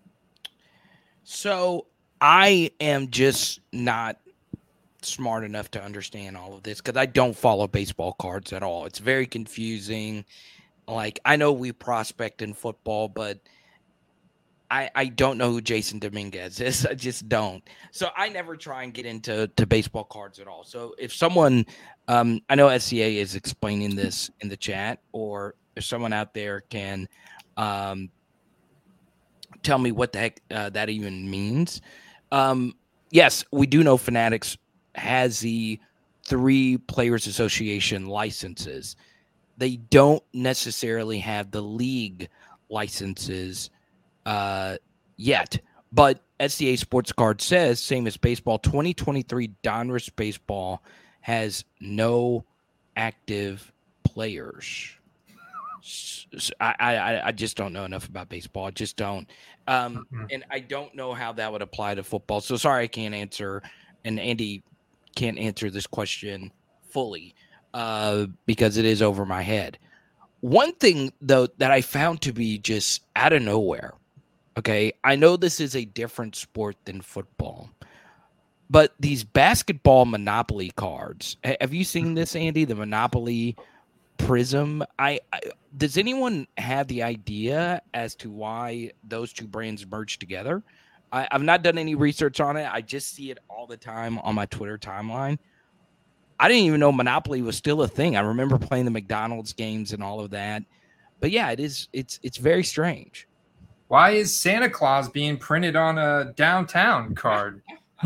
So I am just not smart enough to understand all of this, because I don't follow baseball cards at all. It's very confusing. Like, I know we prospect in football, but I don't know who Jason Dominguez is. I just don't. So I never try and get into baseball cards at all. So if someone, I know SCA is explaining this in the chat, or if someone out there can tell me what the heck that even means. Yes, we do know Fanatics has the 3 Players Association licenses. They don't necessarily have the league licenses yet, but SCA Sports Card says, same as baseball, 2023 Donruss Baseball has no active players. I just don't know enough about baseball. I just don't. And I don't know how that would apply to football. So sorry, I can't answer. And Andy can't answer this question fully because it is over my head. One thing, though, that I found to be just out of nowhere. Okay, I know this is a different sport than football, but these basketball Monopoly cards, have you seen this, Andy? The Monopoly Prism? Does anyone have the idea as to why those two brands merged together? I've not done any research on it. I just see it all the time on my Twitter timeline. I didn't even know Monopoly was still a thing. I remember playing the McDonald's games and all of that. But yeah, it is. It's very strange. Why is Santa Claus being printed on a downtown card?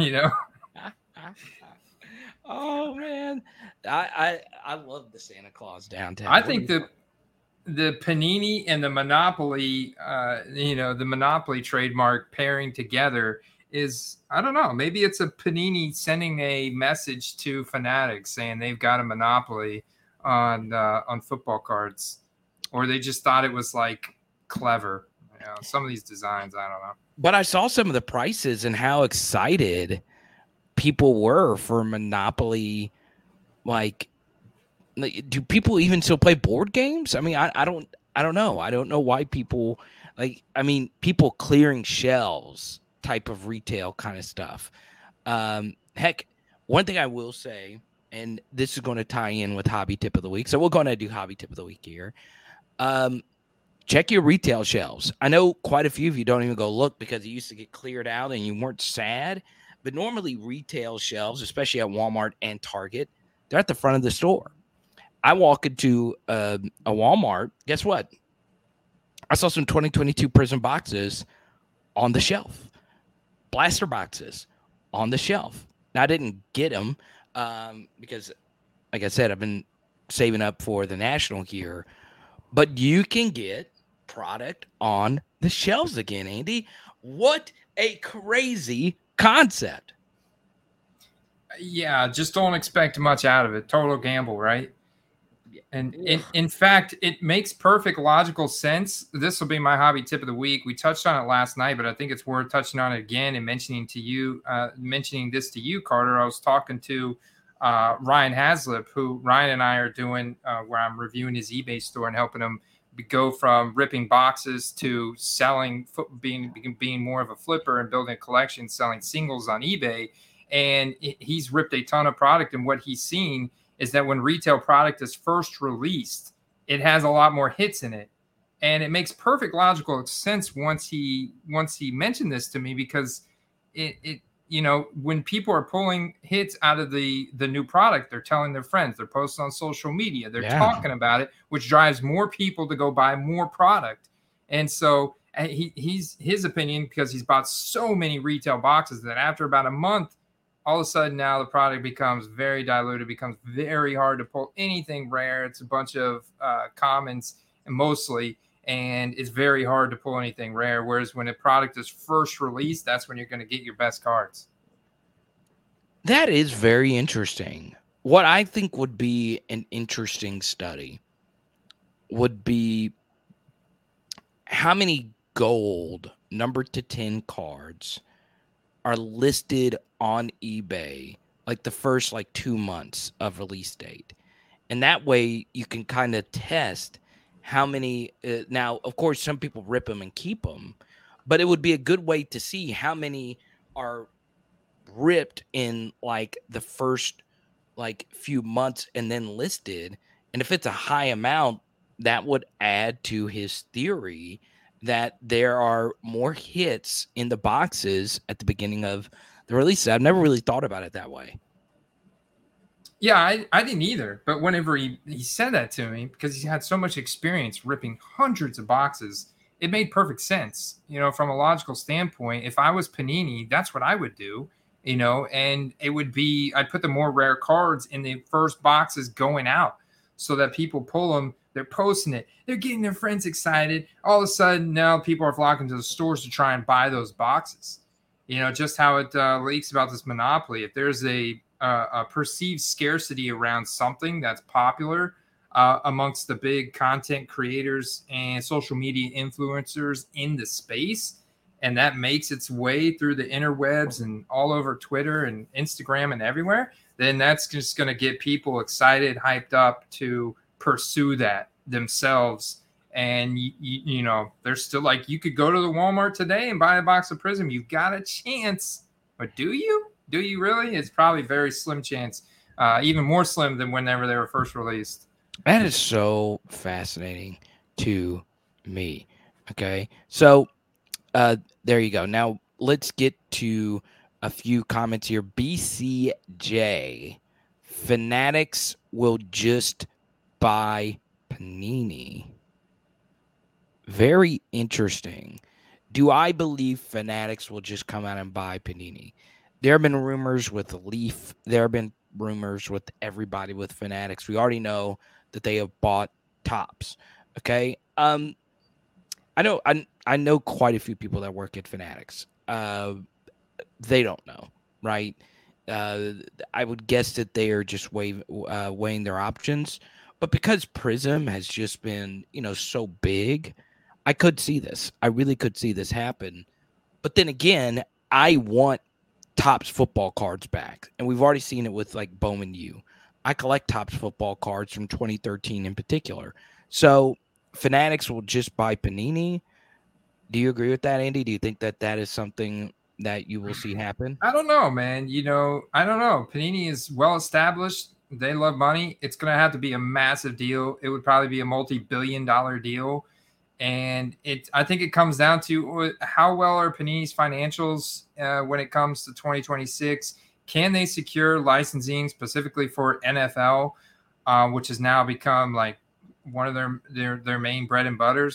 Oh man, I love the Santa Claus downtown. I think the Panini and the Monopoly, the Monopoly trademark pairing together is, I don't know, maybe it's a Panini sending a message to Fanatics saying they've got a monopoly on football cards, or they just thought it was like clever. Some of these designs, I don't know. But I saw some of the prices and how excited people were for Monopoly. Like, do people even still play board games? I mean, I don't know. I don't know why people people clearing shelves type of retail kind of stuff. Heck, one thing I will say, and this is going to tie in with Hobby Tip of the Week. So we're going to do Hobby Tip of the Week here. Check your retail shelves. I know quite a few of you don't even go look because it used to get cleared out and you weren't sad. But normally retail shelves, especially at Walmart and Target, they're at the front of the store. I walk into a Walmart. Guess what? I saw some 2022 Prism boxes on the shelf. Blaster boxes on the shelf. Now, I didn't get them because, like I said, I've been saving up for the national here. But you can get product on the shelves again, Andy. What a crazy concept. Yeah, just don't expect much out of it. Total gamble, right? And in fact, it makes perfect logical sense. This will be my hobby tip of the week. We touched on it last night, but I think it's worth touching on it again and mentioning this to you, Carter. I was talking to Ryan Haslip, who Ryan and I are doing where I'm reviewing his eBay store and helping him go from ripping boxes to selling, being more of a flipper and building a collection, selling singles on eBay. And he's ripped a ton of product, and what he's seen is that when retail product is first released, it has a lot more hits in it. And it makes perfect logical sense once he mentioned this to me, because it when people are pulling hits out of the new product, they're telling their friends, they're posting on social media, they're talking about it, which drives more people to go buy more product. And so he's his opinion, because he's bought so many retail boxes, that after about a month, all of a sudden now the product becomes very diluted, becomes very hard to pull anything rare. It's a bunch of commons mostly, and it's very hard to pull anything rare. Whereas when a product is first released, that's when you're going to get your best cards. That is very interesting. What I think would be an interesting study would be how many gold numbered to 10 cards are listed on eBay like the first 2 months of release date. And that way you can kind of test how many now, of course, some people rip them and keep them, but it would be a good way to see how many are ripped in the first few months and then listed. And if it's a high amount, that would add to his theory that there are more hits in the boxes at the beginning of the release. I've never really thought about it that way. Yeah, I didn't either. But whenever he said that to me, because he had so much experience ripping hundreds of boxes, it made perfect sense. From a logical standpoint, if I was Panini, that's what I would do, and it would be, I'd put the more rare cards in the first boxes going out so that people pull them. They're posting it. They're getting their friends excited. All of a sudden, now people are flocking to the stores to try and buy those boxes. Just how it leaks about this monopoly. If there's a perceived scarcity around something that's popular amongst the big content creators and social media influencers in the space, and that makes its way through the interwebs and all over Twitter and Instagram and everywhere, then that's just going to get people excited, hyped up to pursue that themselves. And there's still you could go to the Walmart today and buy a box of Prism. You've got a chance, but do you really? It's probably very slim chance, even more slim than whenever they were first released. That is so fascinating to me. Okay, so there you go. Now let's get to a few comments here. BCJ, Fanatics will just buy Panini. Very interesting. Do I believe Fanatics will just come out and buy Panini? There have been rumors with Leaf. There have been rumors with everybody with Fanatics. We already know that they have bought Topps. Okay. I know quite a few people that work at Fanatics. They don't know, right? I would guess that they are just weighing their options. But because Prism has just been, so big, I could see this. I really could see this happen. But then again, I want Topps football cards back. And we've already seen it with Bowman U. I collect Topps football cards from 2013 in particular. So Fanatics will just buy Panini. Do you agree with that, Andy? Do you think that that is something that you will see happen? I don't know, man. I don't know. Panini is well established. They love money. It's going to have to be a massive deal. It would probably be a multi-billion-dollar deal. And I think it comes down to how well are Panini's financials when it comes to 2026. Can they secure licensing specifically for NFL, which has now become one of their main bread and butters?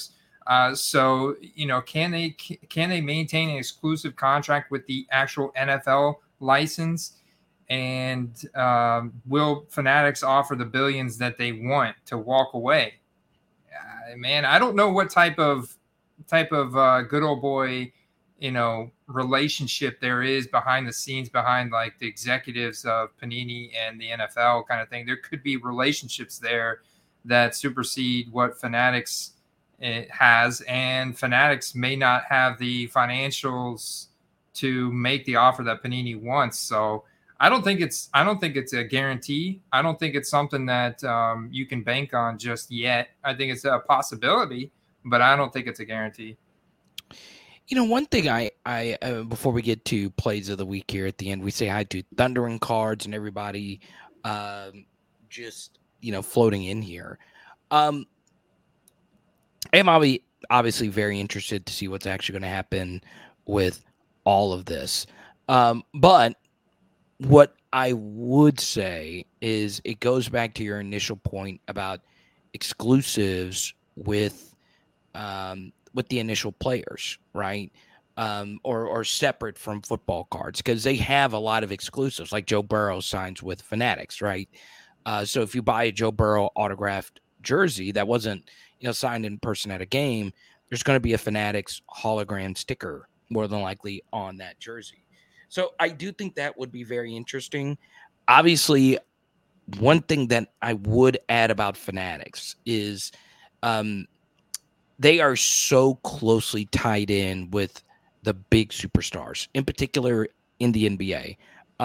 So, can they maintain an exclusive contract with the actual NFL license? And will Fanatics offer the billions that they want to walk away? Man, I don't know what type of good old boy, relationship there is behind the scenes, behind like the executives of Panini and the NFL kind of thing. There could be relationships there that supersede what Fanatics has, and Fanatics may not have the financials to make the offer that Panini wants. So I don't think it's a guarantee. I don't think it's something that you can bank on just yet. I think it's a possibility, but I don't think it's a guarantee. One thing I before we get to plays of the week here at the end, we say hi to Thundering Cards and everybody just floating in here. I am obviously very interested to see what's actually going to happen with all of this. But what I would say is it goes back to your initial point about exclusives with the initial players, right? Or separate from football cards, because they have a lot of exclusives, like Joe Burrow signs with Fanatics, right? So if you buy a Joe Burrow autographed jersey that wasn't signed in person at a game, there's going to be a Fanatics hologram sticker more than likely on that jersey. So I do think that would be very interesting. Obviously, one thing that I would add about Fanatics is they are so closely tied in with the big superstars, in particular in the NBA.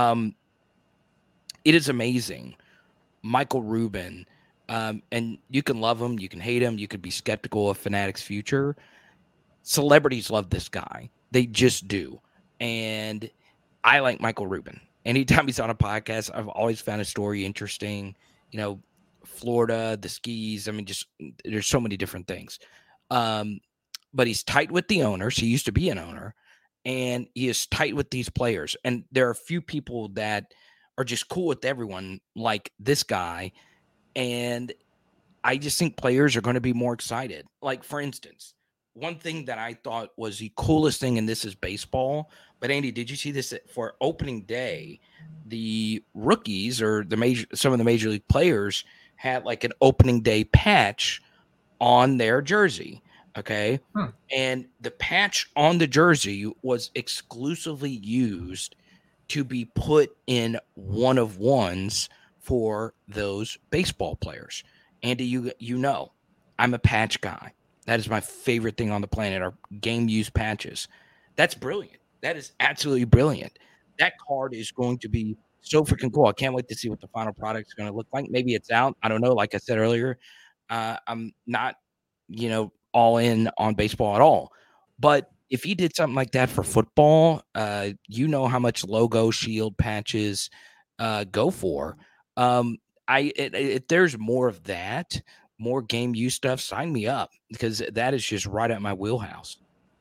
It is amazing. Michael Rubin, and you can love him, you can hate him, you could be skeptical of Fanatics' future. Celebrities love this guy. They just do. And I like Michael Rubin. Anytime he's on a podcast, I've always found a story interesting. Florida, the skis. I mean, just there's so many different things. But he's tight with the owners. He used to be an owner, and he is tight with these players. And there are a few people that are just cool with everyone, like this guy. And I just think players are going to be more excited. Like, for instance, one thing that I thought was the coolest thing, and this is baseball, but Andy, did you see this for opening day? The rookies or some of the major league players had like an opening day patch on their jersey. Okay. And the patch on the jersey was exclusively used to be put in one of ones for those baseball players. Andy, I'm a patch guy. That is my favorite thing on the planet, are game use patches. That's brilliant. That is absolutely brilliant. That card is going to be so freaking cool. I can't wait to see what the final product is going to look like. Maybe it's out. I don't know. Like I said earlier, I'm not, all in on baseball at all. But if he did something like that for football, how much logo shield patches go for. If there's more of that, more game use stuff, sign me up, because that is just right at my wheelhouse.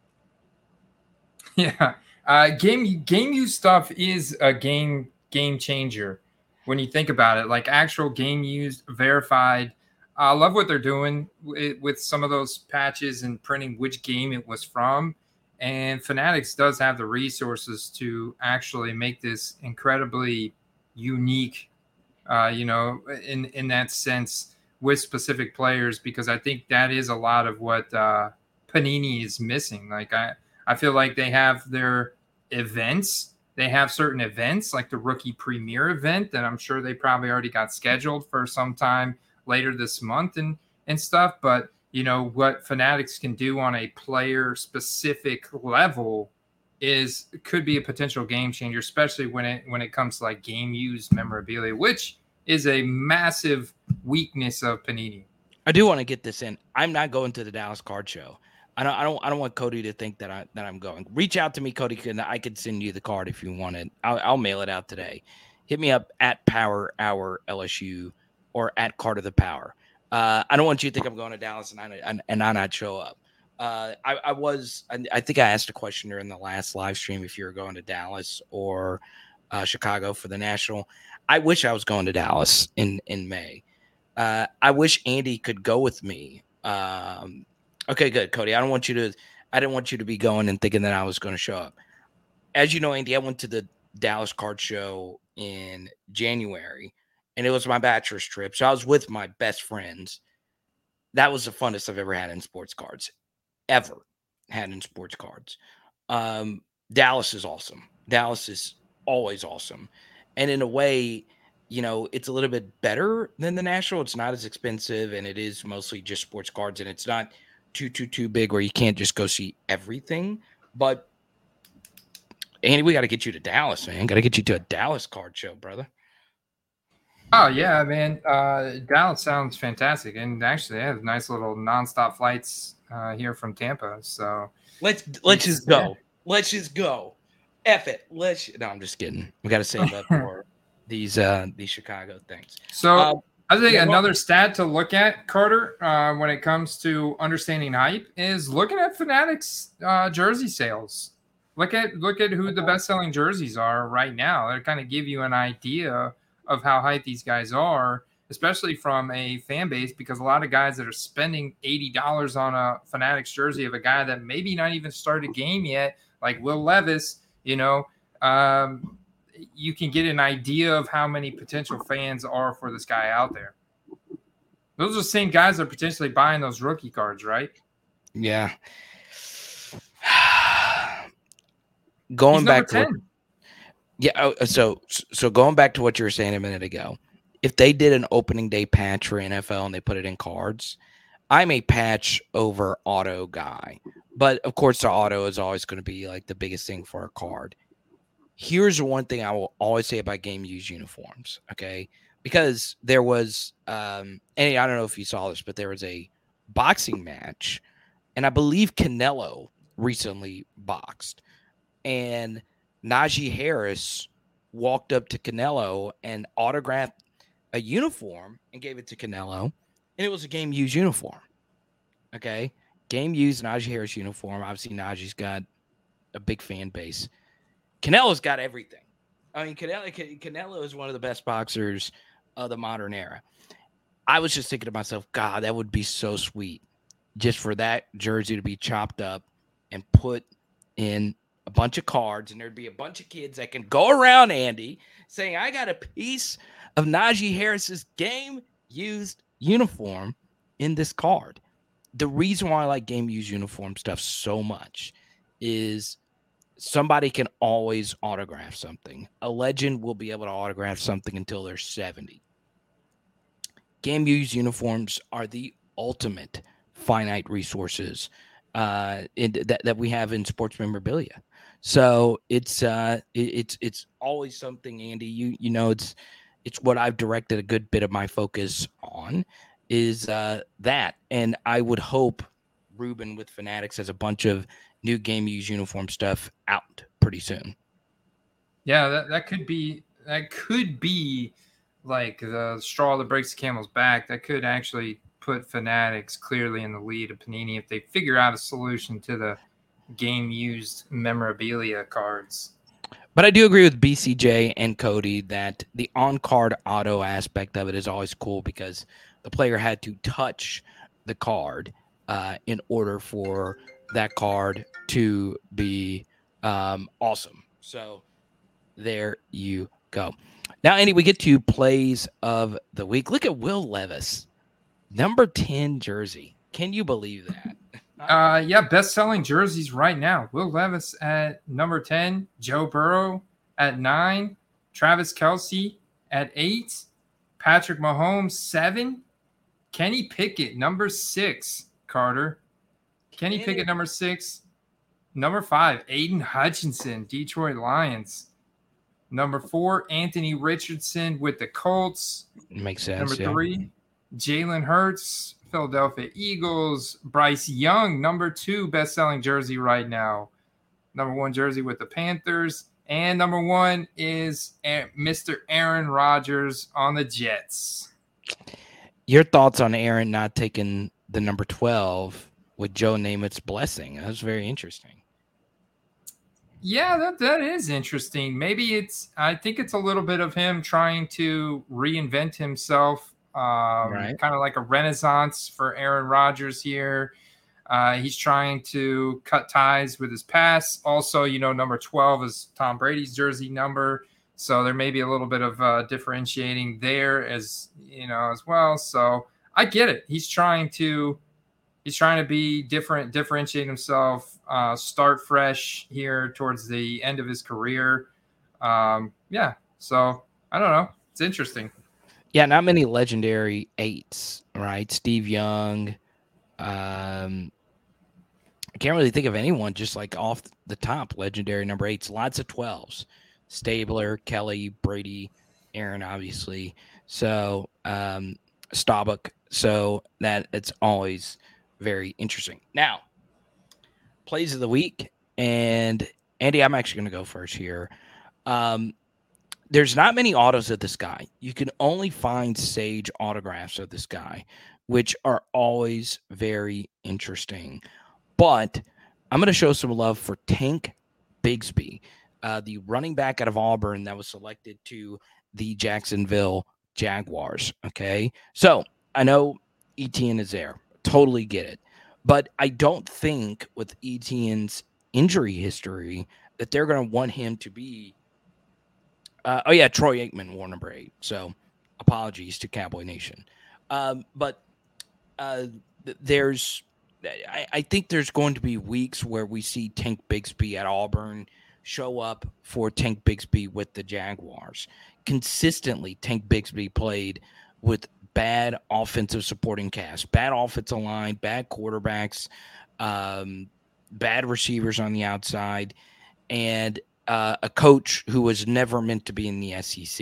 Yeah. Game use stuff is a game changer when you think about it. Like actual game use verified. I love what they're doing with some of those patches and printing which game it was from. And Fanatics does have the resources to actually make this incredibly unique, in that sense with specific players, because I think that is a lot of what Panini is missing. Like I feel like they have their events. They have certain events like the rookie premiere event that I'm sure they probably already got scheduled for some time later this month and stuff. But what Fanatics can do on a player specific level could be a potential game changer, especially when it comes to like game use memorabilia, which is a massive weakness of Panini. I do want to get this in. I'm not going to the Dallas Card Show. I don't want Cody to think that I'm going. Reach out to me, Cody, and I could send you the card if you want it. I'll mail it out today. Hit me up at Power Hour LSU or at Card of the Power. I don't want you to think I'm going to Dallas and I not show up. I think I asked a question during the last live stream if you were going to Dallas or Chicago for the National. I wish I was going to Dallas in May. I wish Andy could go with me. Okay, good, Cody. I didn't want you to be going and thinking that I was going to show up. As you know, Andy, I went to the Dallas Card Show in January, and it was my bachelor's trip. So I was with my best friends. That was the funnest I've ever had in sports cards. Ever had in sports cards. Dallas is awesome. Dallas is always awesome. And in a way, you know, it's a little bit better than the National. It's not as expensive, and it is mostly just sports cards, and it's not too big where you can't just go see everything. But Andy, we got to get you to Dallas, man. Got to get you to a Dallas card show, brother. Oh yeah, man. Dallas sounds fantastic, and actually, they have nice little nonstop flights here from Tampa. So let's just go. Let's just go. F it. No, I'm just kidding. We got to save up for these Chicago things. So I think another stat to look at, Carter, when it comes to understanding hype, is looking at Fanatics jersey sales. Look at who the best-selling jerseys are right now. They kind of give you an idea of how hype these guys are, especially from a fan base, because a lot of guys that are spending $80 on a Fanatics jersey of a guy that maybe not even started a game yet, like Will Levis, you know, you can get an idea of how many potential fans are for this guy out there. Those are the same guys that are potentially buying those rookie cards, right? Yeah. Going back to so going back to what you were saying a minute ago, if they did an opening day patch for NFL and they put it in cards, I'm a patch over auto guy. But of course, the auto is always going to be like the biggest thing for a card. Here's one thing I will always say about game used uniforms, okay? Because there was, and I don't know if you saw this, but there was a boxing match, and I believe Canelo recently boxed, and Najee Harris walked up to Canelo and autographed a uniform and gave it to Canelo, and it was a game used uniform, okay? Game used Najee Harris uniform. Obviously, Najee's got a big fan base. Canelo's got everything. I mean, Canelo is one of the best boxers of the modern era. I was just thinking to myself, God, that would be so sweet just for that jersey to be chopped up and put in a bunch of cards, and there'd be a bunch of kids that can go around, Andy, saying, I got a piece of Najee Harris's game-used uniform in this card. The reason why I like game-used uniform stuff so much is somebody can always autograph something. A legend will be able to autograph something until they're 70. Game-used uniforms are the ultimate finite resources that we have in sports memorabilia. So it's always something, Andy. You know, it's what I've directed a good bit of my focus on is that, and I would hope Ruben with Fanatics has a bunch of new game used uniform stuff out pretty soon. Yeah, that could be like the straw that breaks the camel's back. That could actually put Fanatics clearly in the lead of Panini if they figure out a solution to the game used memorabilia cards. But I do agree with BCJ and Cody that the on-card auto aspect of it is always cool because the player had to touch the card in order for that card to be awesome. So there you go. Now, Andy, we get to plays of the week. Look at Will Levis, number 10 jersey. Can you believe that? Yeah, best-selling jerseys right now. Will Levis at number 10, Joe Burrow at 9, Travis Kelce at 8, Patrick Mahomes 7, Kenny Pickett number 6, Carter. Kenny Pickett number 6, number 5, Aiden Hutchinson, Detroit Lions. Number 4, Anthony Richardson with the Colts. Makes sense. Number 3, Jalen Hurts, Philadelphia Eagles. Bryce Young, number 2 best-selling jersey right now. Number 1 jersey with the Panthers. And number 1 is Mr. Aaron Rodgers on the Jets. Your thoughts on Aaron not taking the number 12 with Joe Namath's blessing? That was very interesting. Yeah, that is interesting. Maybe I think it's a little bit of him trying to reinvent himself. Right. Kind of like a renaissance for Aaron Rodgers here. He's trying to cut ties with his past. Also, number 12 is Tom Brady's jersey number. So there may be a little bit of differentiating there as well. So I get it. He's trying to be different, differentiate himself, start fresh here towards the end of his career. So I don't know. It's interesting. Yeah, not many legendary 8s, right? Steve Young. I can't really think of anyone just like off the top legendary number 8s. Lots of 12s. Stabler, Kelly, Brady, Aaron, obviously. So Staubach. So that it's always very interesting. Now, plays of the week. And Andy, I'm actually going to go first here. There's not many autos of this guy. You can only find Sage autographs of this guy, which are always very interesting. But I'm going to show some love for Tank Bigsby, the running back out of Auburn that was selected to the Jacksonville Jaguars. Okay. So I know Etienne is there. Totally get it. But I don't think with Etienne's injury history that they're going to want him to be. Troy Aikman wore number 8. So apologies to Cowboy Nation. But I think there's going to be weeks where we see Tank Bigsby at Auburn show up for Tank Bigsby with the Jaguars. Consistently, Tank Bigsby played with bad offensive supporting cast, bad offensive line, bad quarterbacks, bad receivers on the outside, and a coach who was never meant to be in the SEC.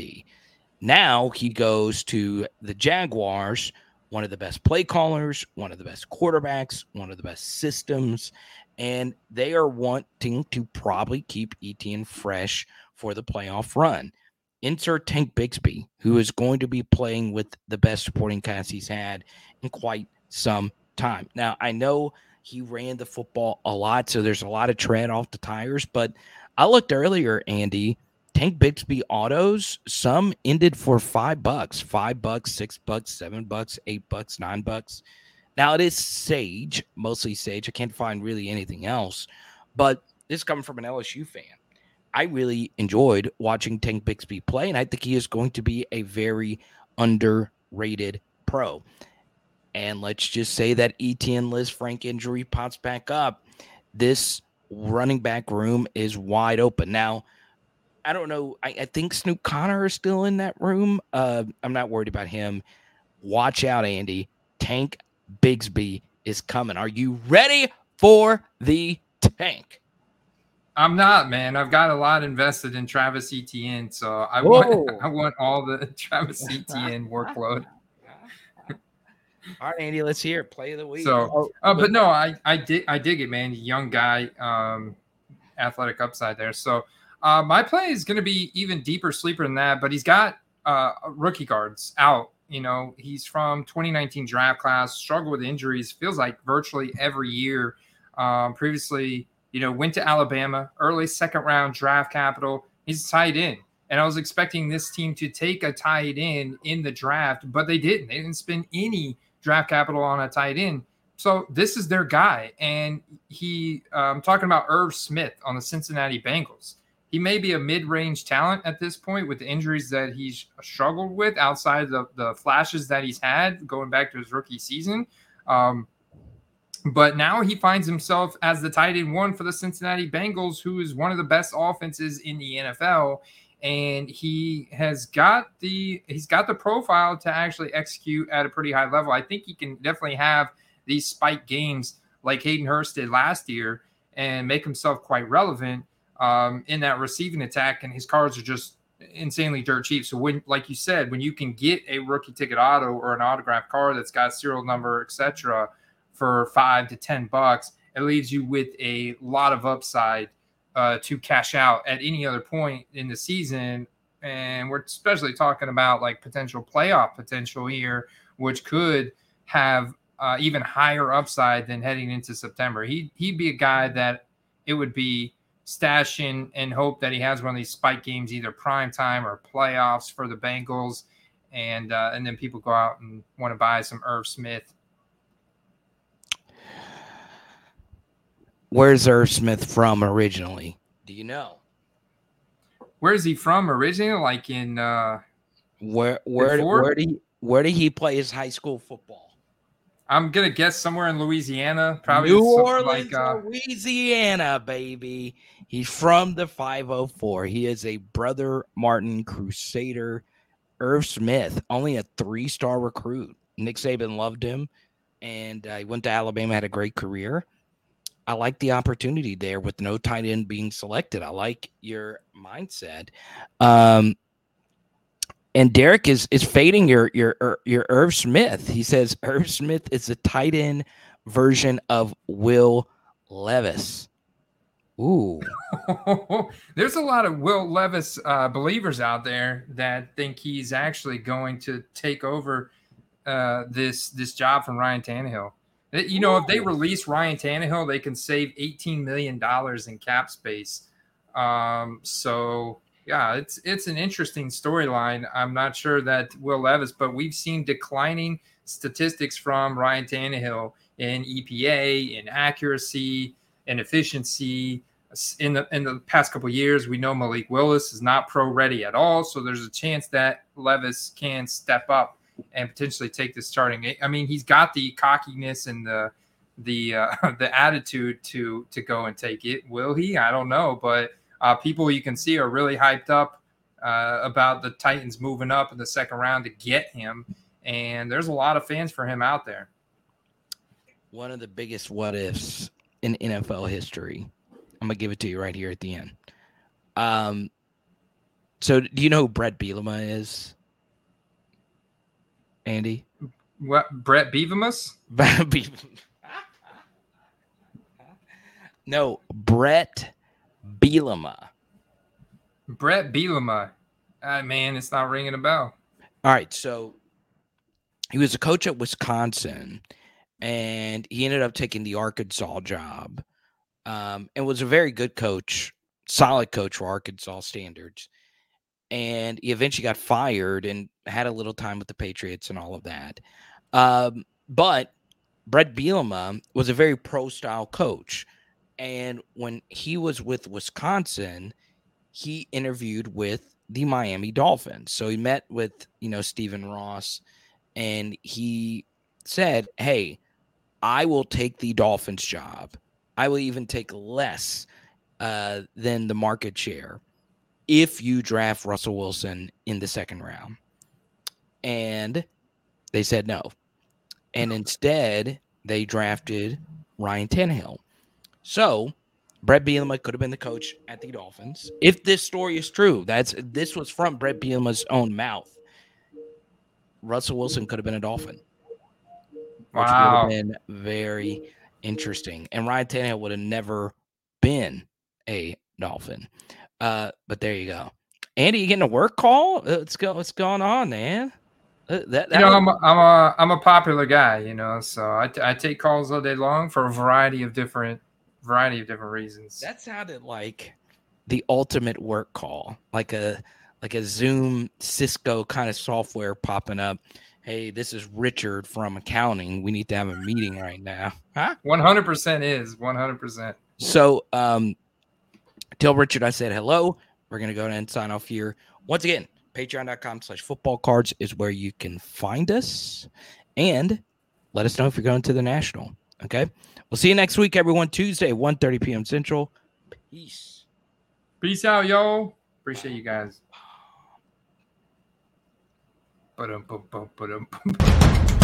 Now he goes to the Jaguars, one of the best play callers, one of the best quarterbacks, one of the best systems, and they are wanting to probably keep Etienne fresh for the playoff run. Insert Tank Bigsby, who is going to be playing with the best supporting cast he's had in quite some time. Now, I know he ran the football a lot, so there's a lot of tread off the tires, but I looked earlier, Andy, Tank Bigsby autos, some ended for $5, $5, $6, $7, $8, $9. Now it is Sage, mostly Sage. I can't find really anything else, but this is coming from an LSU fan. I really enjoyed watching Tank Bigsby play, and I think he is going to be a very underrated pro. And let's just say that Etienne Liz Frank injury pops back up. This running back room is wide open. Now, I don't know. I think Snoop Connor is still in that room. I'm not worried about him. Watch out, Andy. Tank Bigsby is coming. Are you ready for the Tank? I'm not, man. I've got a lot invested in Travis Etienne, so I want all the Travis Etienne workload. All right, Andy, let's hear it. Play of the week. So, but no, I dig it, man. Young guy, athletic upside there. So, my play is going to be even deeper sleeper than that, but he's got rookie guards out. He's from 2019 draft class, struggled with injuries, feels like virtually every year. Previously, went to Alabama, early second round draft capital. He's tight end. And I was expecting this team to take a tight end in the draft, but they didn't. They didn't spend any draft capital on a tight end. So this is their guy. And I'm talking about Irv Smith on the Cincinnati Bengals. He may be a mid-range talent at this point with the injuries that he's struggled with outside of the flashes that he's had going back to his rookie season. But now he finds himself as the tight end 1 for the Cincinnati Bengals, who is one of the best offenses in the NFL. And he's got the profile to actually execute at a pretty high level. I think he can definitely have these spike games like Hayden Hurst did last year and make himself quite relevant in that receiving attack. And his cards are just insanely dirt cheap. So when, like you said, when you can get a rookie ticket auto or an autographed card that's got serial number, etc., for $5 to $10, it leaves you with a lot of upside to cash out at any other point in the season. And we're especially talking about like potential playoff potential here, which could have even higher upside than heading into September. He'd be a guy that it would be stashing and hope that he has one of these spike games, either prime time or playoffs for the Bengals. And then people go out and want to buy some Irv Smith. where's Irv Smith from originally? Do you know? Where is he from originally? Like in Where did he play his high school football? I'm gonna guess somewhere in Louisiana, probably New something Orleans, Louisiana, baby. He's from the 504. He is a Brother Martin Crusader. Irv Smith, only a 3-star recruit. Nick Saban loved him, and he went to Alabama, had a great career. I like the opportunity there with no tight end being selected. I like your mindset. And Derek is fading your Irv Smith. He says Irv Smith is a tight end version of Will Levis. Ooh. There's a lot of Will Levis believers out there that think he's actually going to take over this job from Ryan Tannehill. You know, if they release Ryan Tannehill, they can save $18 million in cap space. So yeah, it's an interesting storyline. I'm not sure that Will Levis, but we've seen declining statistics from Ryan Tannehill in EPA, in accuracy, in efficiency. In the past couple of years, we know Malik Willis is not pro ready at all, so there's a chance that Levis can step up and potentially take the starting. I mean, he's got the cockiness and the attitude to go and take it. Will he? I don't know, but people you can see are really hyped up about the Titans moving up in the second round to get him, and there's a lot of fans for him out there. One of the biggest what ifs in NFL history. I'm gonna give it to you right here at the end. So do you know who Brett Bielema is, Andy? What, Brett Beavemus? No, Brett Bielema. Brett Bielema. Man, it's not ringing a bell. All right, so he was a coach at Wisconsin, and he ended up taking the Arkansas job. And was a very good coach, solid coach for Arkansas standards. And he eventually got fired and had a little time with the Patriots and all of that. But Brett Bielema was a very pro-style coach. And when he was with Wisconsin, he interviewed with the Miami Dolphins. So he met with, Stephen Ross, and he said, hey, I will take the Dolphins job. I will even take less than the market share if you draft Russell Wilson in the second round. And they said no. And instead, they drafted Ryan Tannehill. So Brett Bielema could have been the coach at the Dolphins. If this story is true, this was from Brett Bielema's own mouth. Russell Wilson could have been a Dolphin. Wow. Which would have been very interesting. And Ryan Tannehill would have never been a Dolphin. But there you go. Andy, you getting a work call? What's going on, man? I'm a popular guy, so I take calls all day long for a variety of different reasons. That sounded like the ultimate work call, like a Zoom Cisco kind of software popping up. Hey, this is Richard from accounting. We need to have a meeting right now. Huh? 100% is 100%. So, tell Richard I said hello. We're going to go ahead and sign off here. Once again, patreon.com/footballcards is where you can find us. And let us know if you're going to the National. Okay? We'll see you next week, everyone. Tuesday, 1:30 p.m. Central. Peace. Peace out, yo. Appreciate you guys. Ba-dum-bum-bum, ba-dum-bum.